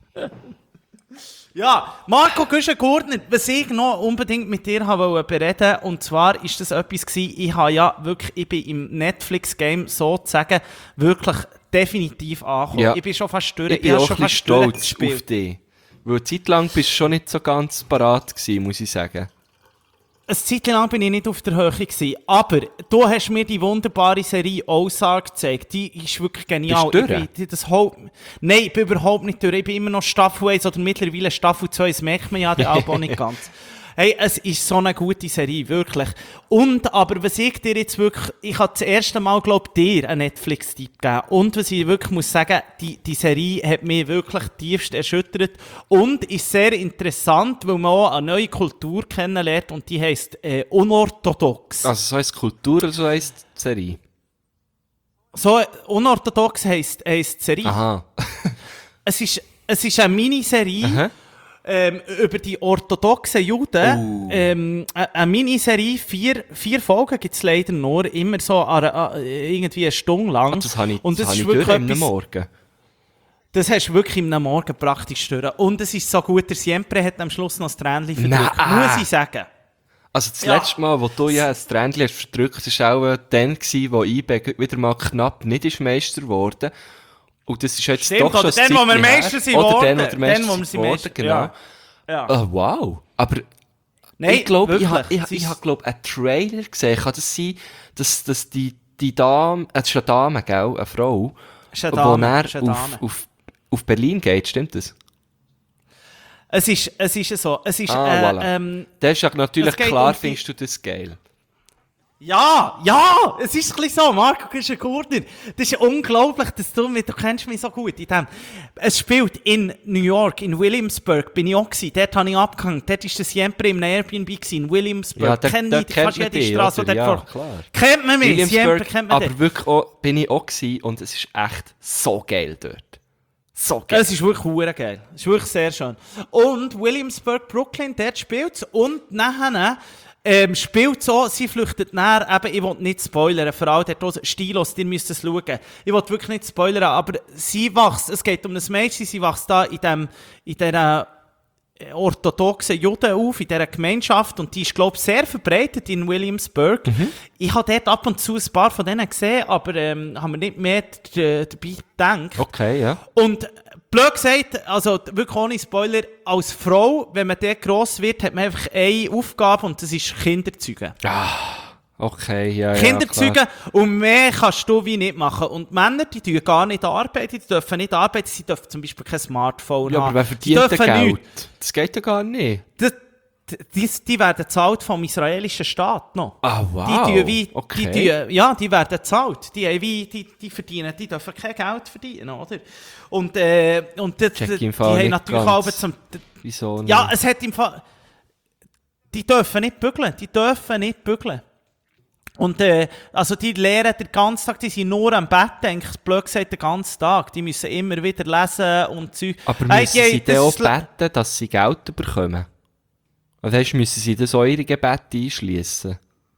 ja, Marco Güschen-Gurtner, was ich noch unbedingt mit dir habe bereden, und zwar ist das etwas gewesen, ich habe ja wirklich, ich bin im Netflix-Game sozusagen wirklich definitiv angekommen. Ja. Ich bin schon fast durch. Ich bin habe auch schon ein bisschen fast stolz durchgespielt. auf dich. Weil eine Zeit lang bist du schon nicht so ganz parat gewesen, muss ich sagen. Eine Zeit lang bin ich nicht auf der Höhe gewesen, aber du hast mir die wunderbare Serie Ozark gezeigt. Die ist wirklich genial. Bist du durch? Ich bin, das Haupt... Nein, ich bin überhaupt nicht durch. Ich bin immer noch Staffel eins oder mittlerweile Staffel zwei. Das merkt man ja, der Album nicht ganz. Hey, es ist so eine gute Serie, wirklich. Und, aber was ich dir jetzt wirklich, ich habe das erste Mal, glaube ich, dir einen Netflix-Tipp gegeben. Und was ich wirklich muss sagen, die, die Serie hat mich wirklich tiefst erschüttert und ist sehr interessant, weil man auch eine neue Kultur kennenlernt und die heisst äh, unorthodox. Also so heisst Kultur oder so heisst die Serie? So, äh, unorthodox heisst, heisst die Serie. Aha. Es ist, es ist eine Miniserie. Aha. Ähm, über die orthodoxen Juden. Oh. Ähm, eine eine Miniserie, vier, vier Folgen gibt es leider nur, immer so an, an, irgendwie eine Stunde lang. Das habe ich, Und das das habe ist ich wirklich durch am etwas- Morgen. Das hast du wirklich im Morgen praktisch durch. Und es ist so gut, der Siempre hat am Schluss noch das Tränchen verdrückt, Nein. muss ich sagen. Also das Ja. letzte Mal, wo du ja das Tränchen hast verdrückt, das war auch äh, dann, gewesen, wo I B wieder mal knapp nicht ist Meister geworden. Und das ist jetzt Stimmt, doch schon oder ein dann, wo wir Zeitchen Meister her. sind Oder worden. dann, wo wir Meister Dann, wo wir sind sind worden, Meister- genau. ja. Ja. Ah, wow. Aber Nein, ich glaube, ich wirklich, habe ich, es ich ist- ha, glaub, einen Trailer gesehen. Kann das sein, dass, dass die, die Dame, äh, das ist eine Dame, gell? Eine Frau, ist eine wo Dame, er ist eine auf, Dame. auf, auf Berlin geht, stimmt das? Es ist, es ist so. Es ist, Ah, äh, voilà. ähm, Das ist ja natürlich es geht klar, um die- findest du das geil. Ja, ja, es ist ein bisschen so, Marco Güschen-Gurtner. Das ist unglaublich, dass du mich, du kennst mich so gut in dem. Es spielt in New York, in Williamsburg, bin ich auch gewesen. Dort habe ich abgehängt. Dort war das Siempre im Airbnb gewesen, in Williamsburg. Ja, da, Kenn da ich kennt fast man jede dich, Straße, oder? die dort Ja, vor- klar. Kennt man mich, Siempre Williamsburg, kennt man aber dort. wirklich auch, bin ich auch gewesen und es ist echt so geil dort. So geil. Es ist wirklich hure geil. Es ist wirklich sehr schön. Und Williamsburg, Brooklyn, dort spielt es. Und nachher ähm, spielt so, sie flüchtet näher, eben, ich will nicht spoilern, vor allem dort draussen, Stilos, ihr müsst es schauen. Ich will wirklich nicht spoilern, aber sie wächst, es geht um ein Mädchen, sie wächst da in dem, in dieser orthodoxen Juden auf, in dieser Gemeinschaft, und die ist, glaube ich, sehr verbreitet in Williamsburg. Ich habe dort ab und zu ein paar von denen gesehen, aber ähm, haben wir nicht mehr d- dabei gedacht. Okay, ja. Und blöd gesagt, also wirklich ohne Spoiler, als Frau, wenn man dort gross wird, hat man einfach eine Aufgabe und das ist Kinder zeugen. Okay, ja, Kinder ja, klar. zeugen und mehr kannst du wie nicht machen. Und Männer, die tun gar nicht arbeiten, die dürfen nicht arbeiten, sie dürfen zum Beispiel kein Smartphone Ja, haben. aber wer Die verdient denn dürfen Geld? nichts. Das geht ja gar nicht. Das, die, die werden gezahlt vom israelischen Staat noch. Ah, wow. Die tun wie, Okay. die tun, ja, die werden gezahlt. Die, haben wie, die, die verdienen, die dürfen kein Geld verdienen, oder? Und, äh, und das, Check die, im die Fall haben nicht natürlich ganz. auch zum... Wieso nicht? Ja, es hat im Fall... Die dürfen nicht bügeln, die dürfen nicht bügeln. Und äh, also die lehren den ganzen Tag, die sind nur am Bett, eigentlich blöd gesagt, den ganzen Tag. Die müssen immer wieder lesen und Zeug. Aber Hey, müssen die- sie das dann auch ist le- beten, dass sie Geld bekommen? Oder heißt, müssen sie das auch ihre Gebete einschliessen?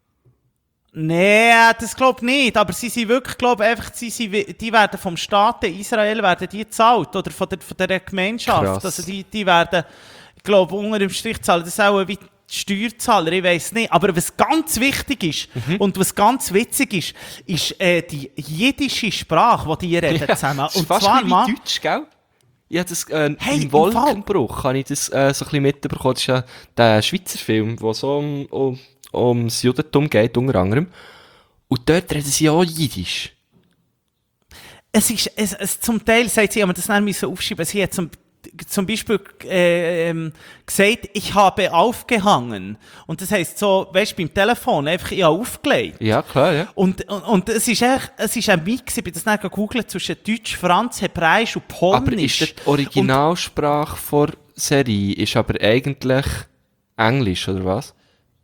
Nee, das glaube ich nicht. Aber sie sind wirklich, glaube einfach, sie sind, wie- die werden vom Staat Israel werden die gezahlt oder von der, von der Gemeinschaft. Krass. Also die, die werden, ich glaube, unter dem Strich zahlen. Das ist auch wie die Steuerzahler, ich weiß nicht. Aber was ganz wichtig ist Mhm. und was ganz witzig ist, ist äh, die jiddische Sprache, die die reden zusammen. das ist Und fast zwar wie mal, Deutsch, gell? Ich habe das, äh, Hey, im im Wolkenbruch habe ich das äh, so ein bisschen mitbekommen. Das ist ja der Schweizer Film, der so um, um, ums Judentum geht, unter anderem. Und dort reden sie auch Jiddisch. es ist, es, es, zum Teil sagt sie, aber das nicht müssen aufschreiben. Sie hat zum, zum Beispiel äh, ähm, gesagt, ich habe aufgehangen. Und das heisst so, weißt du, beim Telefon einfach, ich habe aufgelegt. Ja, klar, ja. Und, und, und es ist echt, es ist ein Mix, ich bin das nicht gegoogelt, zwischen Deutsch, Franz, Hebräisch und Polnisch. Aber ist das die Originalsprache der Serie ist aber eigentlich Englisch, oder was?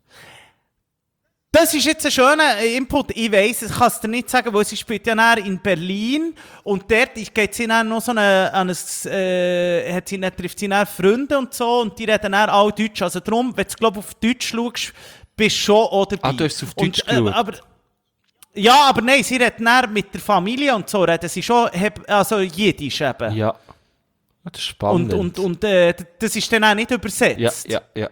Das ist jetzt ein schöner Input. Ich weiss, ich kann es dir nicht sagen, weil sie spielt ja nachher in Berlin und dort geht sie dann noch so eine, an ein, äh, hat sie dann, trifft sie dann Freunde und so und die reden dann auch Deutsch. Also darum, wenn du glaub, auf Deutsch schaust, bist du schon auch dabei. Ah, du hast es auf Und, Deutsch äh, geschaut? aber, ja, aber nein, sie reden dann mit der Familie und so, reden sie schon, heb- also Jiddisch eben. Ja. Ah, das ist spannend. Und, und, und äh, d- das ist dann auch nicht übersetzt. ja, ja, ja.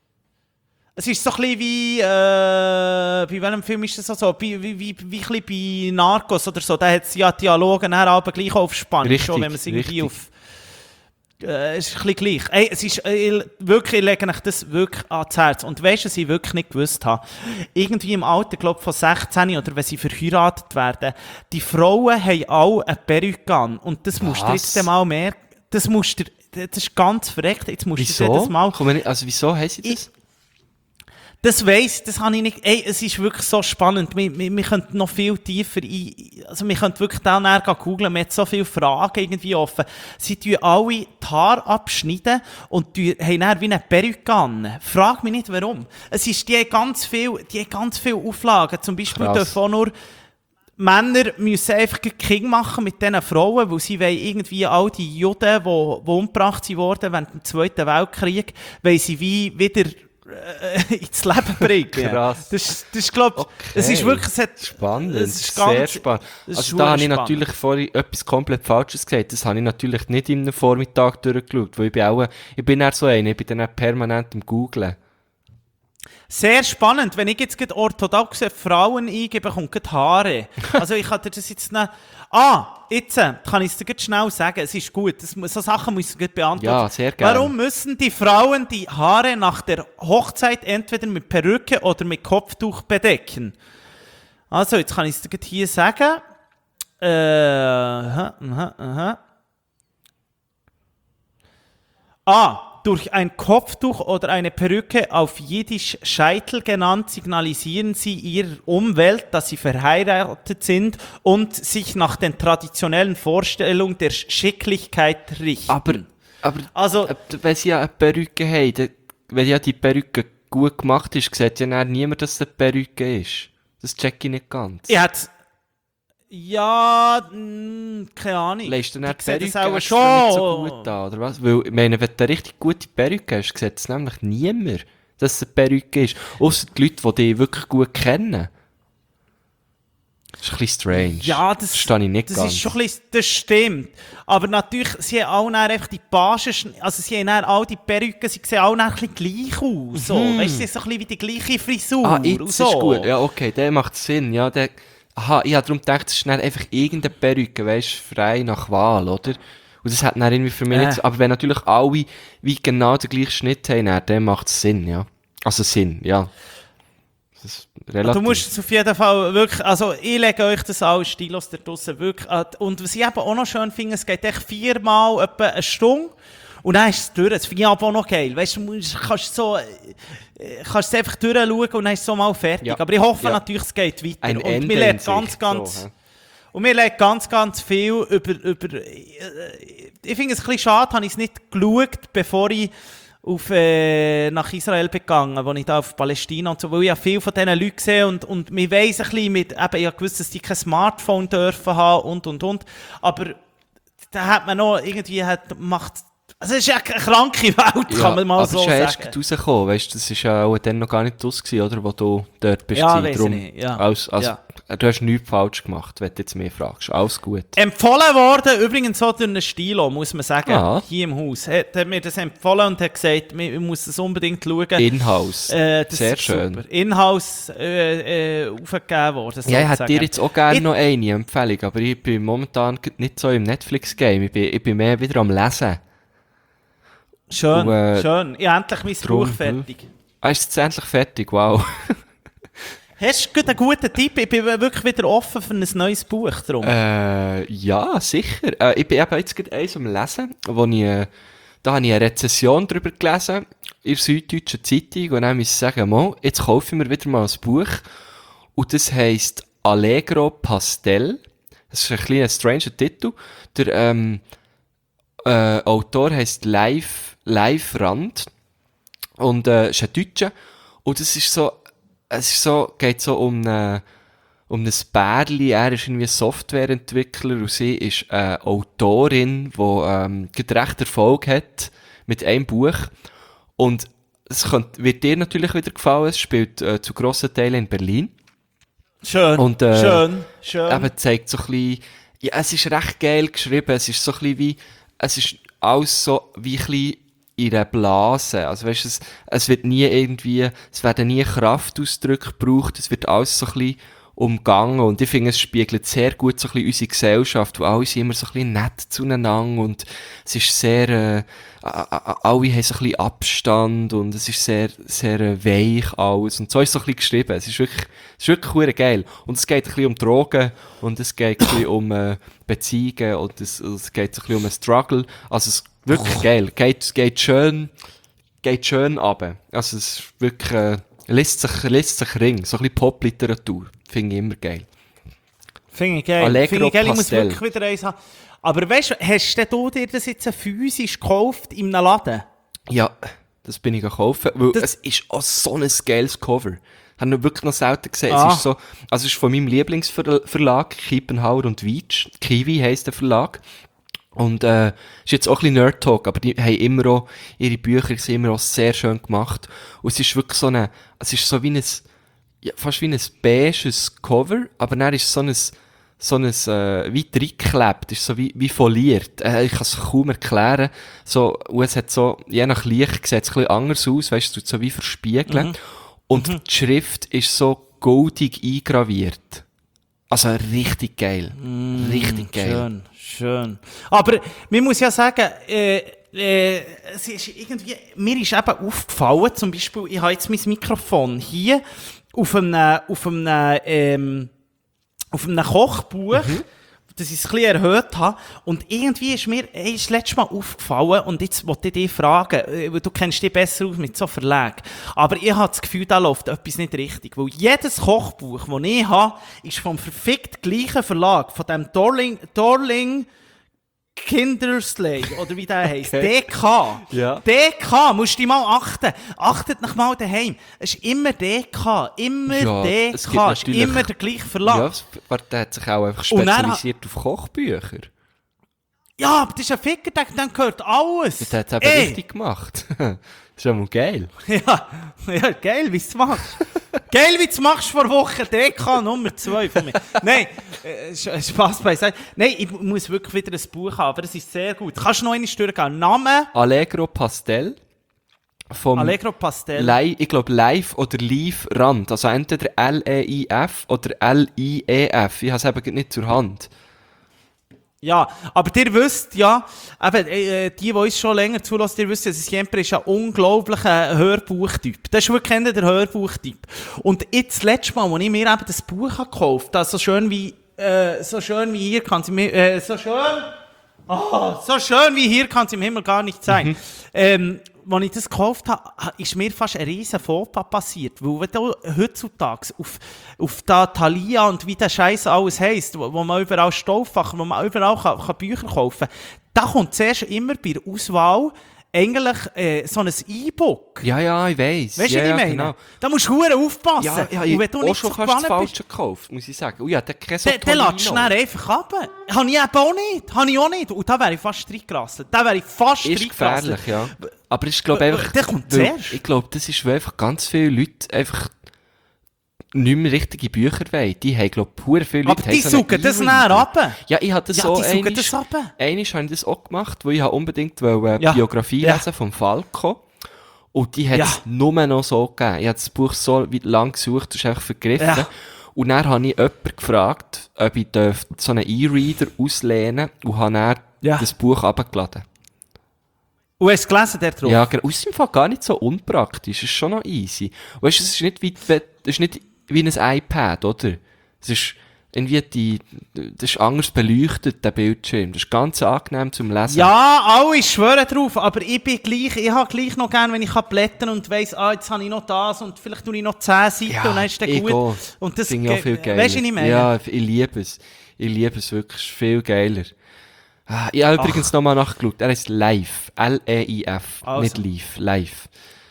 Es ist so ein bisschen wie, äh, bei welchem Film ist das so? so? Wie, wie, wie, wie ein bisschen bei Narcos oder so. Da hat es ja Dialoge nachher aber gleich auf Spanisch, Richtig, schon, wenn man es irgendwie richtig. auf... Äh, es ist ein bisschen gleich. Ey, es ist, äh, wirklich, ich lege euch das wirklich ans Herz. Und weißt du, was ich wirklich nicht gewusst habe? Irgendwie im Alter, glaube ich, von sechzehn oder wenn sie verheiratet werden, die Frauen haben auch eine Perücke an. Und das musst du dir Was? jetzt mal merken. Das musst du dir- das ist ganz verreckt. Jetzt musst du dir Wieso? das mal... Komm, nicht, also wieso haben sie das? Das weiss, das habe ich nicht. Ey, es ist wirklich so spannend. Wir, wir, wir könnten noch viel tiefer ein. Also, wir könnten wirklich da näher googeln. Wir haben so viele Fragen irgendwie offen. Sie tun alle die Haare abschneiden und tun- haben dann wie eine Perücke an. Frag mich nicht warum. Es ist, die haben ganz viel, die haben ganz viele Auflagen. Zum Beispiel Krass. dürfen auch nur Männer müssen einfach King machen mit diesen Frauen, weil sie wollen irgendwie all die Juden, die, die umgebracht wurden während dem Zweiten Weltkrieg, weil sie wie wieder äh, ins Leben bringen. Krass. Das, das ist, glaube Okay. es ist wirklich... Es hat, Spannend, es ist sehr ganz- spannend. es ist Also da habe ich spannend. natürlich vorhin etwas komplett Falsches gesagt. Das habe ich natürlich nicht in einem Vormittag durchgeschaut, weil ich bin auch, ich bin eher so einer, ich bin dann auch permanent am Googlen. Sehr spannend. Wenn ich jetzt gerade orthodoxe Frauen eingebe, kommt gerade Haare. Also ich kann dir das jetzt nicht... Ah, jetzt äh, kann ich es dir gerade schnell sagen. Es ist gut. Das, muss- so Sachen muss ich gerade beantworten. Ja, sehr gerne. Warum müssen die Frauen die Haare nach der Hochzeit entweder mit Perücke oder mit Kopftuch bedecken? Also, jetzt kann ich es dir gerade hier sagen. Äh, aha, aha, aha. A. Durch ein Kopftuch oder eine Perücke, auf Jiddisch Scheitel genannt, signalisieren sie ihrer Umwelt, dass sie verheiratet sind und sich nach den traditionellen Vorstellungen der Schicklichkeit richten. Aber, aber Also- äh, wenn sie ja eine Perücke haben, dann, wenn ja die Perücke gut gemacht ist, sieht ja dann niemand, dass es eine Perücke ist. Das check ich nicht ganz. Er hat... Ja, mh, keine Ahnung. Lässt du dann Die die sehen Perücke das auch extra nicht so schon. gut an, oder was? Weil, ich meine, wenn du eine richtig gute Perücke hast, sieht es nämlich niemand, dass es eine Perücke ist. Ausser die Leute, die dich wirklich gut kennen. Das ist ein bisschen strange. Ja, das, verstehe ich nicht das ganz. ist schon ein bisschen, das stimmt. Aber natürlich, sie haben auch dann einfach die Basen, also sie haben dann all die Perücken, sie sehen auch dann ein bisschen gleich aus. So. Weißt du, sie haben so ein bisschen wie die gleiche Frisur. Ah, jetzt und so. ist gut. Ja, okay, der macht Sinn. Ja, der, aha, ich habe darum gedacht, es ist dann einfach irgendeine Perücke, weißt du, frei nach Wahl, oder? Und das hat dann irgendwie für mich Äh. nicht so, aber wenn natürlich alle wie genau den gleichen Schnitt haben, dann, dann macht es Sinn, ja. Also Sinn, ja. Das ist relativ. Du musst es auf jeden Fall wirklich, also ich lege euch das alle Stilos da draussen wirklich an. Und was ich eben auch noch schön finde, es geht echt viermal etwa eine Stunde und dann ist es durch. Das finde ich aber auch noch geil. Weißt du, du musst- kannst so, äh, kannst es einfach durchschauen und dann ist es so mal fertig. Ja. Aber ich hoffe Ja. natürlich, es geht weiter. Ein und Ende wir in lernen Sicht, ganz, ganz... so, hä? Und wir lernen ganz, ganz viel über... über äh, ich finde es ein bisschen schade, habe ich es nicht geschaut, bevor ich auf, äh, nach Israel begangen, wo ich da auf Palästina und so, weil ich ja viel von diesen Leuten sehe und, und mir weiss ein bisschen mit, eben, ich habe gewusst, dass die kein Smartphone dürfen haben und, und, und, aber da hat man noch irgendwie, hat, macht, also es ist ja eine kranke Welt, kann man mal aber so es ist ja erst sagen. gerade rausgekommen, weißt du, das ist ja auch dann noch gar nicht aus gewesen, oder, wo du dort bist. Ja, gewesen. weiss ich Darum, nicht, ja. Alles, also, Ja. Du hast nichts falsch gemacht, wenn du jetzt mehr fragst. Alles gut. Empfohlen worden, übrigens so durch einen Stilo, muss man sagen, Ah. hier im Haus. Er hat mir das empfohlen und hat gesagt, ich muss das unbedingt schauen. In-house. Äh, das Sehr ist schön. Super. In-house äh, äh, aufgegeben worden. Ja, ich hätte dir jetzt auch gerne Ich- noch eine Empfehlung, aber ich bin momentan nicht so im Netflix-Game. Ich bin, ich bin mehr wieder am Lesen. Schön, Und, äh, schön. Ich habe endlich mein drum, Buch fertig. Ah, ist jetzt endlich fertig? Wow. Hast du einen guten Tipp? Ich bin wirklich wieder offen für ein neues Buch. Drum. Äh, ja, sicher. Äh, ich bin eben jetzt gerade eins am Lesen, wo ich, äh, da habe ich eine Rezession darüber gelesen, in der Süddeutschen Zeitung, und dann muss ich sagen, mal, jetzt kaufe ich mir wieder mal ein Buch, und das heisst Allegro Pastel. Das ist ein kleiner stranger Titel. Der ähm, äh, Autor heisst Live, Live Rand, und äh, ist ein Deutscher, und es ist so, es ist so, geht so um eine, um ein Bärli. Er ist irgendwie Softwareentwickler und sie ist eine Autorin, die ähm, gerade recht Erfolg hat mit einem Buch. Und es könnte, wird dir natürlich wieder gefallen. Es spielt äh, zu grossen Teilen in Berlin. Schön, und, äh, schön, schön. Eben zeigt so ein bisschen, ja, es ist recht geil geschrieben. Es ist so ein bisschen wie, es ist alles so wie ein bisschen in einer Blase. Also weißt, es, es wird nie irgendwie, es werden nie Kraftausdrücke gebraucht, es wird alles so ein bisschen umgangen, und ich finde, es spiegelt sehr gut so ein bisschen unsere Gesellschaft, wo alle sind immer so ein bisschen nett zueinander, und es ist sehr, äh, a- a- alle haben so ein bisschen Abstand, und es ist sehr, sehr äh, weich alles, und so ist es so ein bisschen geschrieben. Es ist wirklich, es ist wirklich verdammt geil. Und es geht ein bisschen um Drogen, und es geht ein bisschen um äh, Beziehungen, und es, es geht so ein bisschen um einen Struggle. Also es ist wirklich geil. Geht, geht schön, geht schön runter. Also es ist wirklich, äh, liest sich, liest sich ring. So ein bisschen Popliteratur. Finde ich immer geil. Finde ich geil. Allegro Finde ich geil, ich muss Pastel. wirklich wieder eins haben. Aber weißt du, hast denn du dir das jetzt physisch gekauft in einem Laden? Ja, das bin ich gekauft, weil Das- es ist auch so ein geiles Cover. Ich habe noch wirklich noch selten gesehen. Ah. Es ist so, also es ist von meinem Lieblingsverlag, Kiepenhauer und Weitsch. Kiwi heisst der Verlag. Und äh, ist jetzt auch ein bisschen Nerd-Talk, aber die haben immer auch, ihre Bücher sind immer auch sehr schön gemacht. Und es ist wirklich so eine, es ist so wie ein, ja, fast wie ein beiges Cover, aber dann ist so ein, so ein, äh, wie reingeklebt, ist so wie, wie foliert. Äh, ich kann es kaum erklären. So, und es hat so, je nach Licht sieht es ein bisschen anders aus, weißt du, es tut so wie verspiegeln. Mhm. Und die Schrift ist so goldig eingraviert. Also richtig geil. Richtig geil. Schön, schön. Aber man muss ja sagen, äh, äh, es ist irgendwie, mir ist eben aufgefallen, zum Beispiel, ich habe jetzt mein Mikrofon hier auf einem, auf einem, ähm, auf einem Kochbuch, dass ich es ein bisschen erhöht habe. Und irgendwie ist mir ey, ist das letzte Mal aufgefallen, und jetzt wollte ich dich fragen, äh, weil du kennst dich besser aus mit so Verlagen. Aber ich habe das Gefühl, da läuft etwas nicht richtig. Weil jedes Kochbuch, das ich habe, ist vom verfickt gleichen Verlag, von dem Dorling, Dorling Kindersley, oder wie der heisst. Okay. D K. Ja. D K, musst du mal achten. Achtet nach mal daheim. Es ist immer D K. Immer Ja, D es gibt K. Es ist natürlich- immer der gleiche Verlag. Ja, es- warte, der hat sich auch einfach Und dann- spezialisiert auf Kochbücher. Ja, aber das ist ein Ficker, der, der gehört alles. Der hat es eben Ey. richtig gemacht. Das ist ja mal geil. Ja, ja, geil, wie du es machst. Geil, wie du es machst vor Wochen. D K Nummer zwei von mir. Nein, äh, Sch- Spaß beiseite. Nein, ich muss wirklich wieder ein Buch haben, aber es ist sehr gut. Kannst du noch einmal durchgehen? Name? Allegro Pastel. Vom Allegro Pastel. Li- ich glaube Live oder Live Rand. Also entweder L E I F oder L I E F. Ich habe es eben nicht zur Hand. Ja, aber ihr wisst ja, eben, äh, die, die uns schon länger zulassen, ihr wisst, dass Siempre ist ein unglaublicher Hörbuchtyp. Das ist wirklich einer der Hörbuchtyp. Und jetzt das letzte Mal, als ich mir eben das Buch gekauft habe, das so schön wie, äh, so schön wie hier kann sie mir, äh, so schön, oh, so schön wie hier kann es im Himmel gar nicht sein. Mhm. Ähm, als ich das gekauft habe, ist mir fast ein riesen Fauxpas passiert. Weil wenn du heutzutage auf, auf da Thalia und wie der Scheiß alles heisst, wo, wo man überall Stofffachen, wo man überall kann, kann Bücher kaufen kann, da kommt zuerst immer bei der Auswahl eigentlich äh, so ein E-Book. Ja, ja, ich weiss. Weißt du, ja, was ich ja, meine? Genau. Da musst du verdammt aufpassen. Ja, ja, ich habe auch schon so fast das Falsche gekauft, muss ich sagen. Oh ja, der kein Der, der lässt schnell einfach ab. Habe ich eben auch nicht. Habe ich auch nicht. Und da wäre ich fast reingerasselt. Da wäre ich fast ist reingerasselt. Gefährlich, ja. Aber ich glaube einfach... Der kommt zuerst. Ich glaube, das ist, weil einfach ganz viele Leute einfach nicht mehr richtige Bücher wollen. Die haben, glaube ich, pure viele Leute... Aber die so suchen das näher ab. Ja, ich habe das ja, so... die suchen einisch, das ab. Einmal habe ich das auch gemacht, weil ich unbedingt eine ja. Biografie ja. lesen vom Falco. Und die hat es ja. nur noch so gegeben. Ich habe das Buch so lange gesucht, das ist einfach vergriffen. Ja. Und dann habe ich jemanden gefragt, ob ich so einen E-Reader auslehnen darf und habe dann ja. das Buch runtergeladen. Und hast du gelesen, der drauf? Ja, aus dem Fall gar nicht so unpraktisch. Es ist schon noch easy. Weißt du, es ist nicht wie, es ist nicht wie ein iPad, oder? Es ist irgendwie die, das ist anders beleuchtet, der Bildschirm. Das ist ganz angenehm zum Lesen. Ja, alle schwören drauf, aber ich bin gleich, ich habe gleich noch gern, wenn ich blättern und weiss, ah, jetzt habe ich noch das und vielleicht tue ich noch zehn Seiten ja, und dann ist der gut. Auch. Und das finde ich auch viel geiler. Weißt du, was ich meine? Ja, ich liebe es. Ich liebe es wirklich, viel geiler. Ah, ich habe übrigens nochmal nachgeschaut. Er ist Live. L E I F. Also. Nicht Live. Live.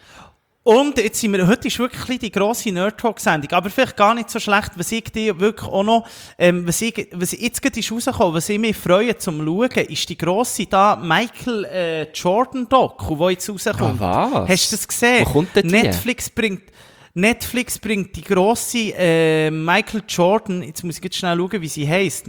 Und jetzt sind wir, heute ist wirklich die grosse Nerd-Talk-Sendung, aber vielleicht gar nicht so schlecht, was ich dir wirklich auch noch, ähm, was, ich, was jetzt gerade ist rausgekommen, was ich mich freue zum Schauen, ist die grosse da Michael äh, Jordan-Doku, die jetzt rauskommt. Ah, was? Hast du das gesehen? Wo kommt denn die? Netflix bringt, Netflix bringt die grosse äh, Michael Jordan, jetzt muss ich jetzt schnell schauen, wie sie heisst,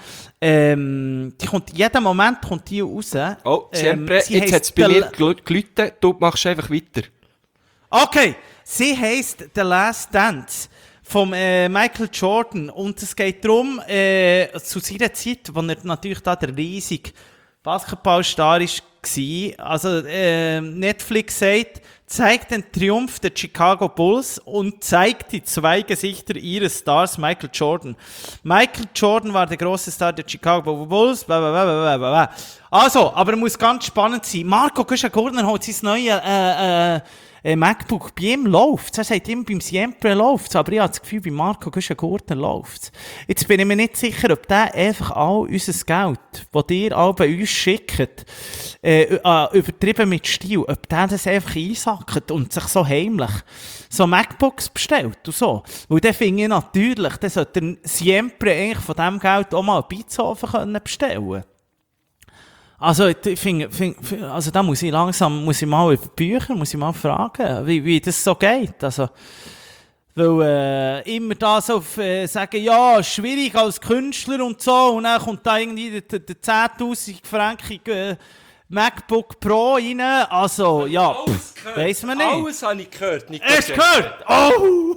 ähm, die kommt, jeden Moment kommt die raus. Oh, Siempre, ähm, jetzt hat es bei mir gelitten, du machst einfach weiter. Okay, sie heisst The Last Dance von äh, Michael Jordan und es geht darum, äh, zu seiner Zeit, wo er natürlich da der riesige Basketballstar war, also äh, Netflix sagt, zeigt den Triumph der Chicago Bulls und zeigt die zwei Gesichter ihres Stars Michael Jordan. Michael Jordan war der große Star der Chicago Bulls, blablabla. Also, aber er muss ganz spannend sein. Marco Güschen-Gurtner holt sein neues äh, äh, Äh, MacBook, bei ihm läuft es. Er sagt immer, beim Siempre läuft es. Aber ich habe das Gefühl, bei Marco Güschen-Gurtner läuft es. Jetzt bin ich mir nicht sicher, ob der einfach all unser Geld, das ihr alle bei uns schickt, äh, äh, übertrieben mit Stil, ob der das einfach einsackt und sich so heimlich so MacBooks bestellt und so. Weil dann finde ich natürlich, dann sollte der Siempre eigentlich von diesem Geld auch mal einen Pizzaofen bestellen können. Also, ich finde, find, also da muss ich langsam, muss ich mal über Bücher, muss ich mal fragen, wie, wie das so geht. Also, weil, äh, immer da so, äh, sagen, ja, schwierig als Künstler und so, und dann kommt da irgendwie der, der zehntausend Franken, äh, MacBook Pro rein, also, ja, pff, weiss man nicht. Alles habe ich gehört, Nico. Hast du gehört? Oh!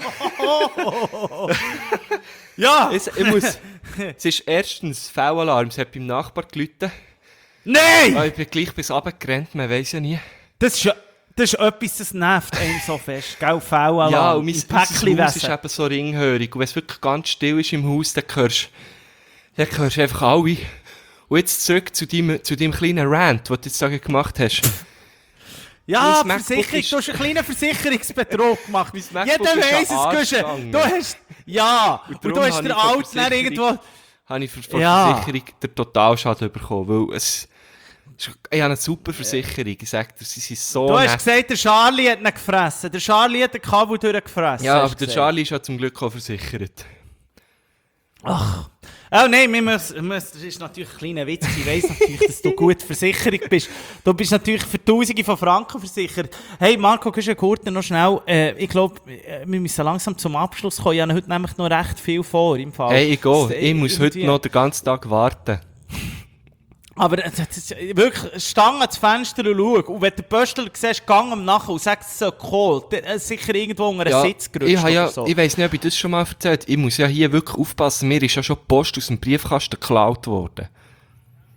Ja! Es, ich muss, es ist erstens V-Alarm, es hat beim Nachbar geläutet. Nein! Ah, ich bin gleich bis runtergerannt, man weiss ja nie. Das ist ja, das ist etwas, das nervt einen so fest, gell, V-Alarm, ja, und mein, im mein Haus ist eben so ringhörig. Und wenn es wirklich ganz still ist im Haus, dann hörst, dann hörst du einfach alle. Und jetzt zurück zu deinem, zu deinem kleinen Rant, den du jetzt sagen gemacht hast. Ja, Mein Versicherung, ist... du hast einen kleinen Versicherungsbetrug gemacht. Mein Jeder weiss es, Guschen. Du hast, ja, und, und du hast den Alten irgendwo... Habe ich von der ja. Versicherung den Totalschaden bekommen, weil es... Ich habe eine super Versicherung, ich sage dir, sie sind so Du hast nett. gesagt, der Charlie hat ihn gefressen. Der Charlie hat den Kabel durchgefressen. Ja, aber der Charlie ist ja zum Glück auch versichert. Ach. Oh nein, wir müssen, wir müssen, das ist natürlich ein kleiner Witz. Ich weiss natürlich, dass du gut versichert bist. Du bist natürlich für Tausende von Franken versichert. Hey, Marco, kannst du kurz noch schnell, äh, ich glaube, wir müssen langsam zum Abschluss kommen. Ich habe heute nämlich noch recht viel vor im Fall. Hey, ich gehe. Das, ich muss heute noch den ganzen Tag warten. Aber das ist wirklich, stang ans Fenster und schau. Und wenn du den Pöstler siehst, gang ihm nachher und sagst, es ist so cool. Der ist sicher irgendwo unter einen ja, Sitz gerutscht ich, ja, oder so. Ich weiss nicht, ob ich das schon mal erzählt habe. Ich muss ja hier wirklich aufpassen. Mir ist ja schon Post aus dem Briefkasten geklaut worden.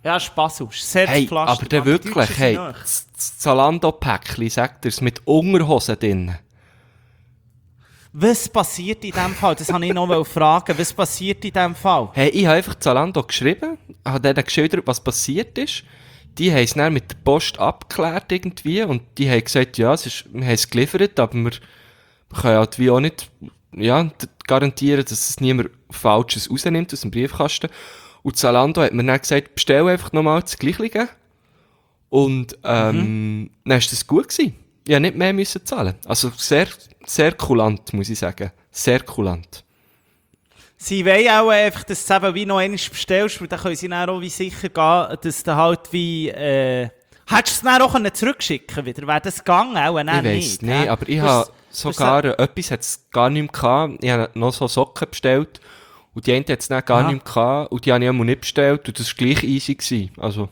Ja, Spass aus. Sehr Hey, Pflaster. aber der Mann, die wirklich, Deutschen sind hey, nahe. das das Zalando-Päckchen, sagt er's, mit Unterhosen drin. Was passiert in diesem Fall? Das wollte ich noch fragen. Was passiert in diesem Fall? Hey, ich habe einfach Zalando geschrieben, habe denen geschildert, was passiert ist. Die haben es dann mit der Post abgeklärt irgendwie und die haben gesagt, ja, es ist, wir haben es geliefert, aber wir können halt wie auch nicht ja, d- garantieren, dass es niemand Falsches rausnimmt aus dem Briefkasten. Und Zalando hat mir dann gesagt, bestell einfach nochmal das Gleiche. Und ähm, Mhm. dann war das gut gewesen. Ich musste nicht mehr müssen zahlen. Also sehr, sehr kulant, muss ich sagen. Sehr kulant. Sie wollen auch einfach, dass du es eben wie noch einmal bestellst, weil dann können sie dann auch wie sicher gehen, dass du halt wie... Äh, hättest du es dann auch können zurückschicken wieder? Wäre das gegangen? Auch Ich nicht, weiss nicht, hä? aber ich Du habe hast- du hast- sogar etwas hat's gar nicht mehr gehabt. Ich habe noch so Socken bestellt. Und die eine hat es dann gar Aha. nicht mehr gehabt. Und die habe ich auch nicht bestellt. Und das war gleich easy gewesen. Also,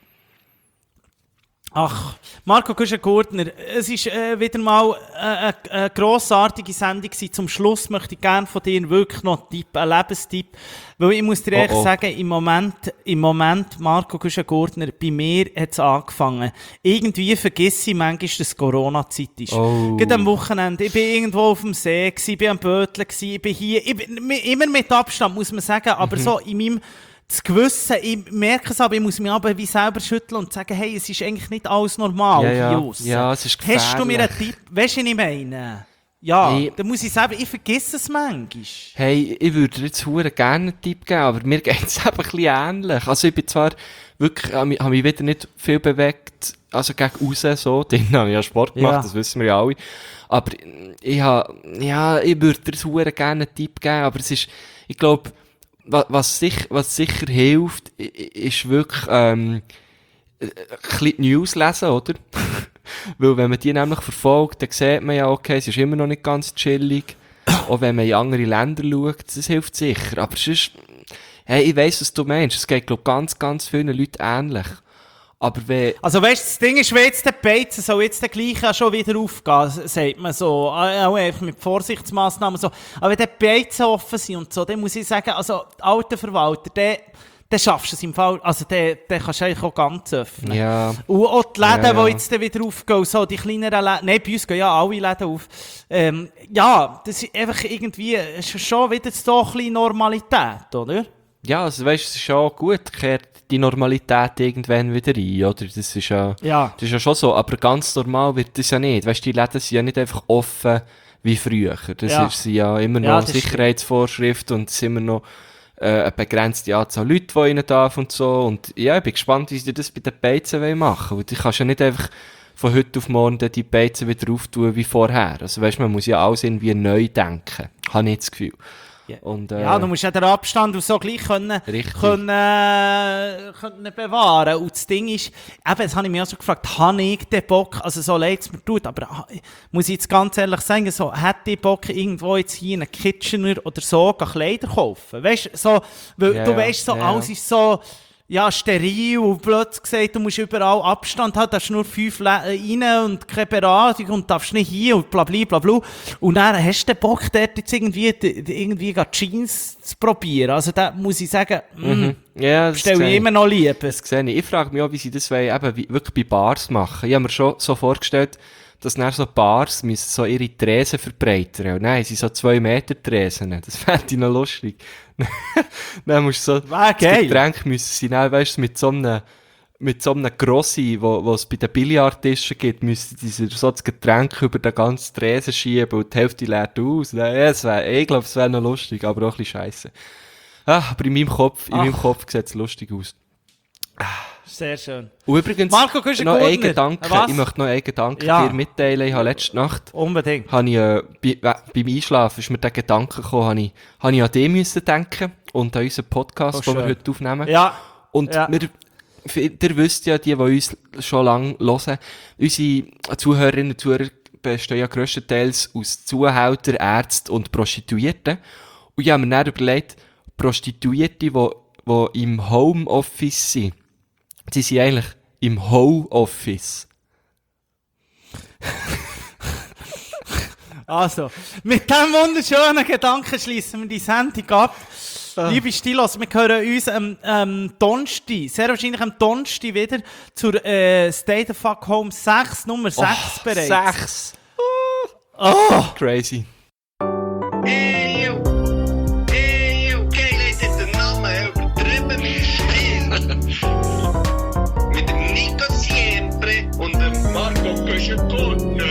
Ach, Marco Guschen-Gurtner, es war äh, wieder mal äh, eine, eine grossartige Sendung gewesen. Zum Schluss möchte ich gerne von dir wirklich noch einen Tipp, einen Lebenstipp. Weil ich muss dir Oh, ehrlich oh. sagen, im Moment, im Moment, Marco Guschen-Gurtner, bei mir hat es angefangen. Irgendwie vergesse ich manchmal, dass es Corona-Zeit ist. Oh. Gerade am Wochenende, ich bin irgendwo auf dem See, gewesen, ich bin am Böteln, gewesen, ich bin hier, ich bin, mi- immer mit Abstand, muss man sagen, aber Mhm. so in meinem das Gewissen, ich merke es aber, ich muss mich aber wie selber schütteln und sagen, hey, es ist eigentlich nicht alles normal Ja, ja. hier aussen. Ja, es ist Hast du mir einen gefährlich. Tipp? Weißt du, was ich meine? Ja, Hey. dann muss ich sagen, ich vergesse es manchmal. hey, ich würde dir jetzt hure gerne einen Tipp geben, aber mir geht es eben ein bisschen ähnlich. Also ich bin zwar wirklich, habe mich, habe mich wieder nicht viel bewegt, also gegen raus, so. Dann habe ich ja Sport gemacht, Ja. das wissen wir ja alle. Aber ich habe, ja, ich würde dir hure gerne einen Tipp geben, aber es ist, ich glaube, was, was, sich, was sicher hilft, i- i- ist wirklich, ähm, äh, ein bisschen die News lesen, oder? Weil wenn man die nämlich verfolgt, dann sieht man ja, okay, es ist immer noch nicht ganz chillig. Auch wenn man in andere Länder schaut, das hilft sicher. Aber sonst, hey, ich weiss, was du meinst. Es geht, glaube ich, ganz, ganz vielen Leuten ähnlich. Aber wenn, Also weißt du, das Ding ist, wenn jetzt der Beizen soll jetzt der gleiche auch schon wieder aufgehen, sagt man so, auch einfach mit Vorsichtsmaßnahmen so. Aber wenn die Beizen offen sind und so, dann muss ich sagen, also der alte Verwalter, der, der schaffst du es im Fall, also der, der kannst du eigentlich auch ganz öffnen. ja, Und auch die Läden, Ja, ja. die jetzt dann wieder aufgehen, so die kleineren Läden, nein, bei uns gehen ja alle Läden auf. Ähm, ja, das ist einfach irgendwie, es ist schon wieder so ein bisschen Normalität, oder? ja, also weißt, es ist schon gut, kehrt die Normalität irgendwann wieder ein, oder? Das ist ja, Ja. das ist ja schon so, aber ganz normal wird das ja nicht. Weißt, die Läden sind ja nicht einfach offen wie früher. Das Ja. ist ja immer noch Ja, das Sicherheitsvorschrift und es ist immer noch äh, eine begrenzte Anzahl Leute, die rein darf und so. Und ja, ich bin gespannt, wie sie das bei den Beizen wollen machen. Weil du kannst ja nicht einfach von heute auf morgen dann die Beizen wieder auftun wie vorher. Also weißt, man muss ja alles irgendwie neu denken. Habe ich das Gefühl. Ja. Und, äh, Ja, du musst ja den Abstand und so gleich können, Richtig. können, äh, können bewahren. Und das Ding ist, eben, das habe ich mir auch so gefragt, habe ich den Bock, also so leid es mir tut, aber ha- muss ich jetzt ganz ehrlich sagen, so, hätte ich Bock, irgendwo jetzt hier in einem Kitchener oder so gehen Kleider kaufen? Weißt du, so, weil Ja, du ja. weißt, so, Ja, ja. alles ist so, ja, steril und blöd gesagt, du musst überall Abstand haben, darfst nur fünf Lä- rein und keine Beratung und darfst nicht hier und bla bla bla bla. Und dann hast du den Bock, dort jetzt irgendwie, d- d- irgendwie gerade Jeans zu probieren. Also da muss ich sagen, mm, ja, das stelle sehe ich ich. immer noch lieber. Das sehe ich. Ich frage mich auch, wie sie das wollen, eben wie, wirklich bei Bars machen. Ich habe mir schon so vorgestellt, dass dann so Bars müssen so ihre Tresen verbreitern. Und nein, sie so zwei Meter Tresen. Das fände ich noch lustig. Dann musst du so, Wäre das geil. Getränk müssen sie dann, weißt du, mit so einem, mit so einem Grossi, wo, wo es bei den Billardtischen gibt, müssen sie so das Getränk über den ganzen Tresen schieben und die Hälfte leert aus. Nein, es wär, ich glaube, es wäre noch lustig, aber auch ein bisschen scheisse. Ah, aber in meinem Kopf, in meinem Ach. Kopf sieht es lustig aus. Sehr schön. Und übrigens, Marco, kannst du noch gut einen nicht? Gedanken, Was? ich möchte noch einen Gedanken Ja. dir mitteilen. Ich habe letzte Nacht, Unbedingt. habe ich, äh, bei, äh, beim Einschlafen ist mir der Gedanke gekommen, habe ich, habe ich an dich müssen denken und an unseren Podcast, Oh, den wir schön. heute aufnehmen. Ja. Und Ja. wir, f- ihr wisst ja, die, die uns schon lange hören, unsere Zuhörerinnen und Zuhörer bestehen ja grösstenteils aus Zuhältern, Ärzten und Prostituierten. Und ich habe mir dann überlegt, Prostituierte, die, die im Homeoffice sind, die sind eigentlich im Ho-Office. Also, mit diesem wunderschönen Gedanken schließen wir die Sendung ab. Liebe Stilos, wir hören uns am ähm, Donnerstag, sehr wahrscheinlich am Donnerstag wieder zur äh, Stay the Fuck Home sechs, Nummer sechs oh, bereits. sechs. Oh. Crazy. Hey, yo. Hey, yo. Okay, Leute, den Namen übertrieben mit Spiel. Mit dem Nico Siempre und dem Marco Köschekone.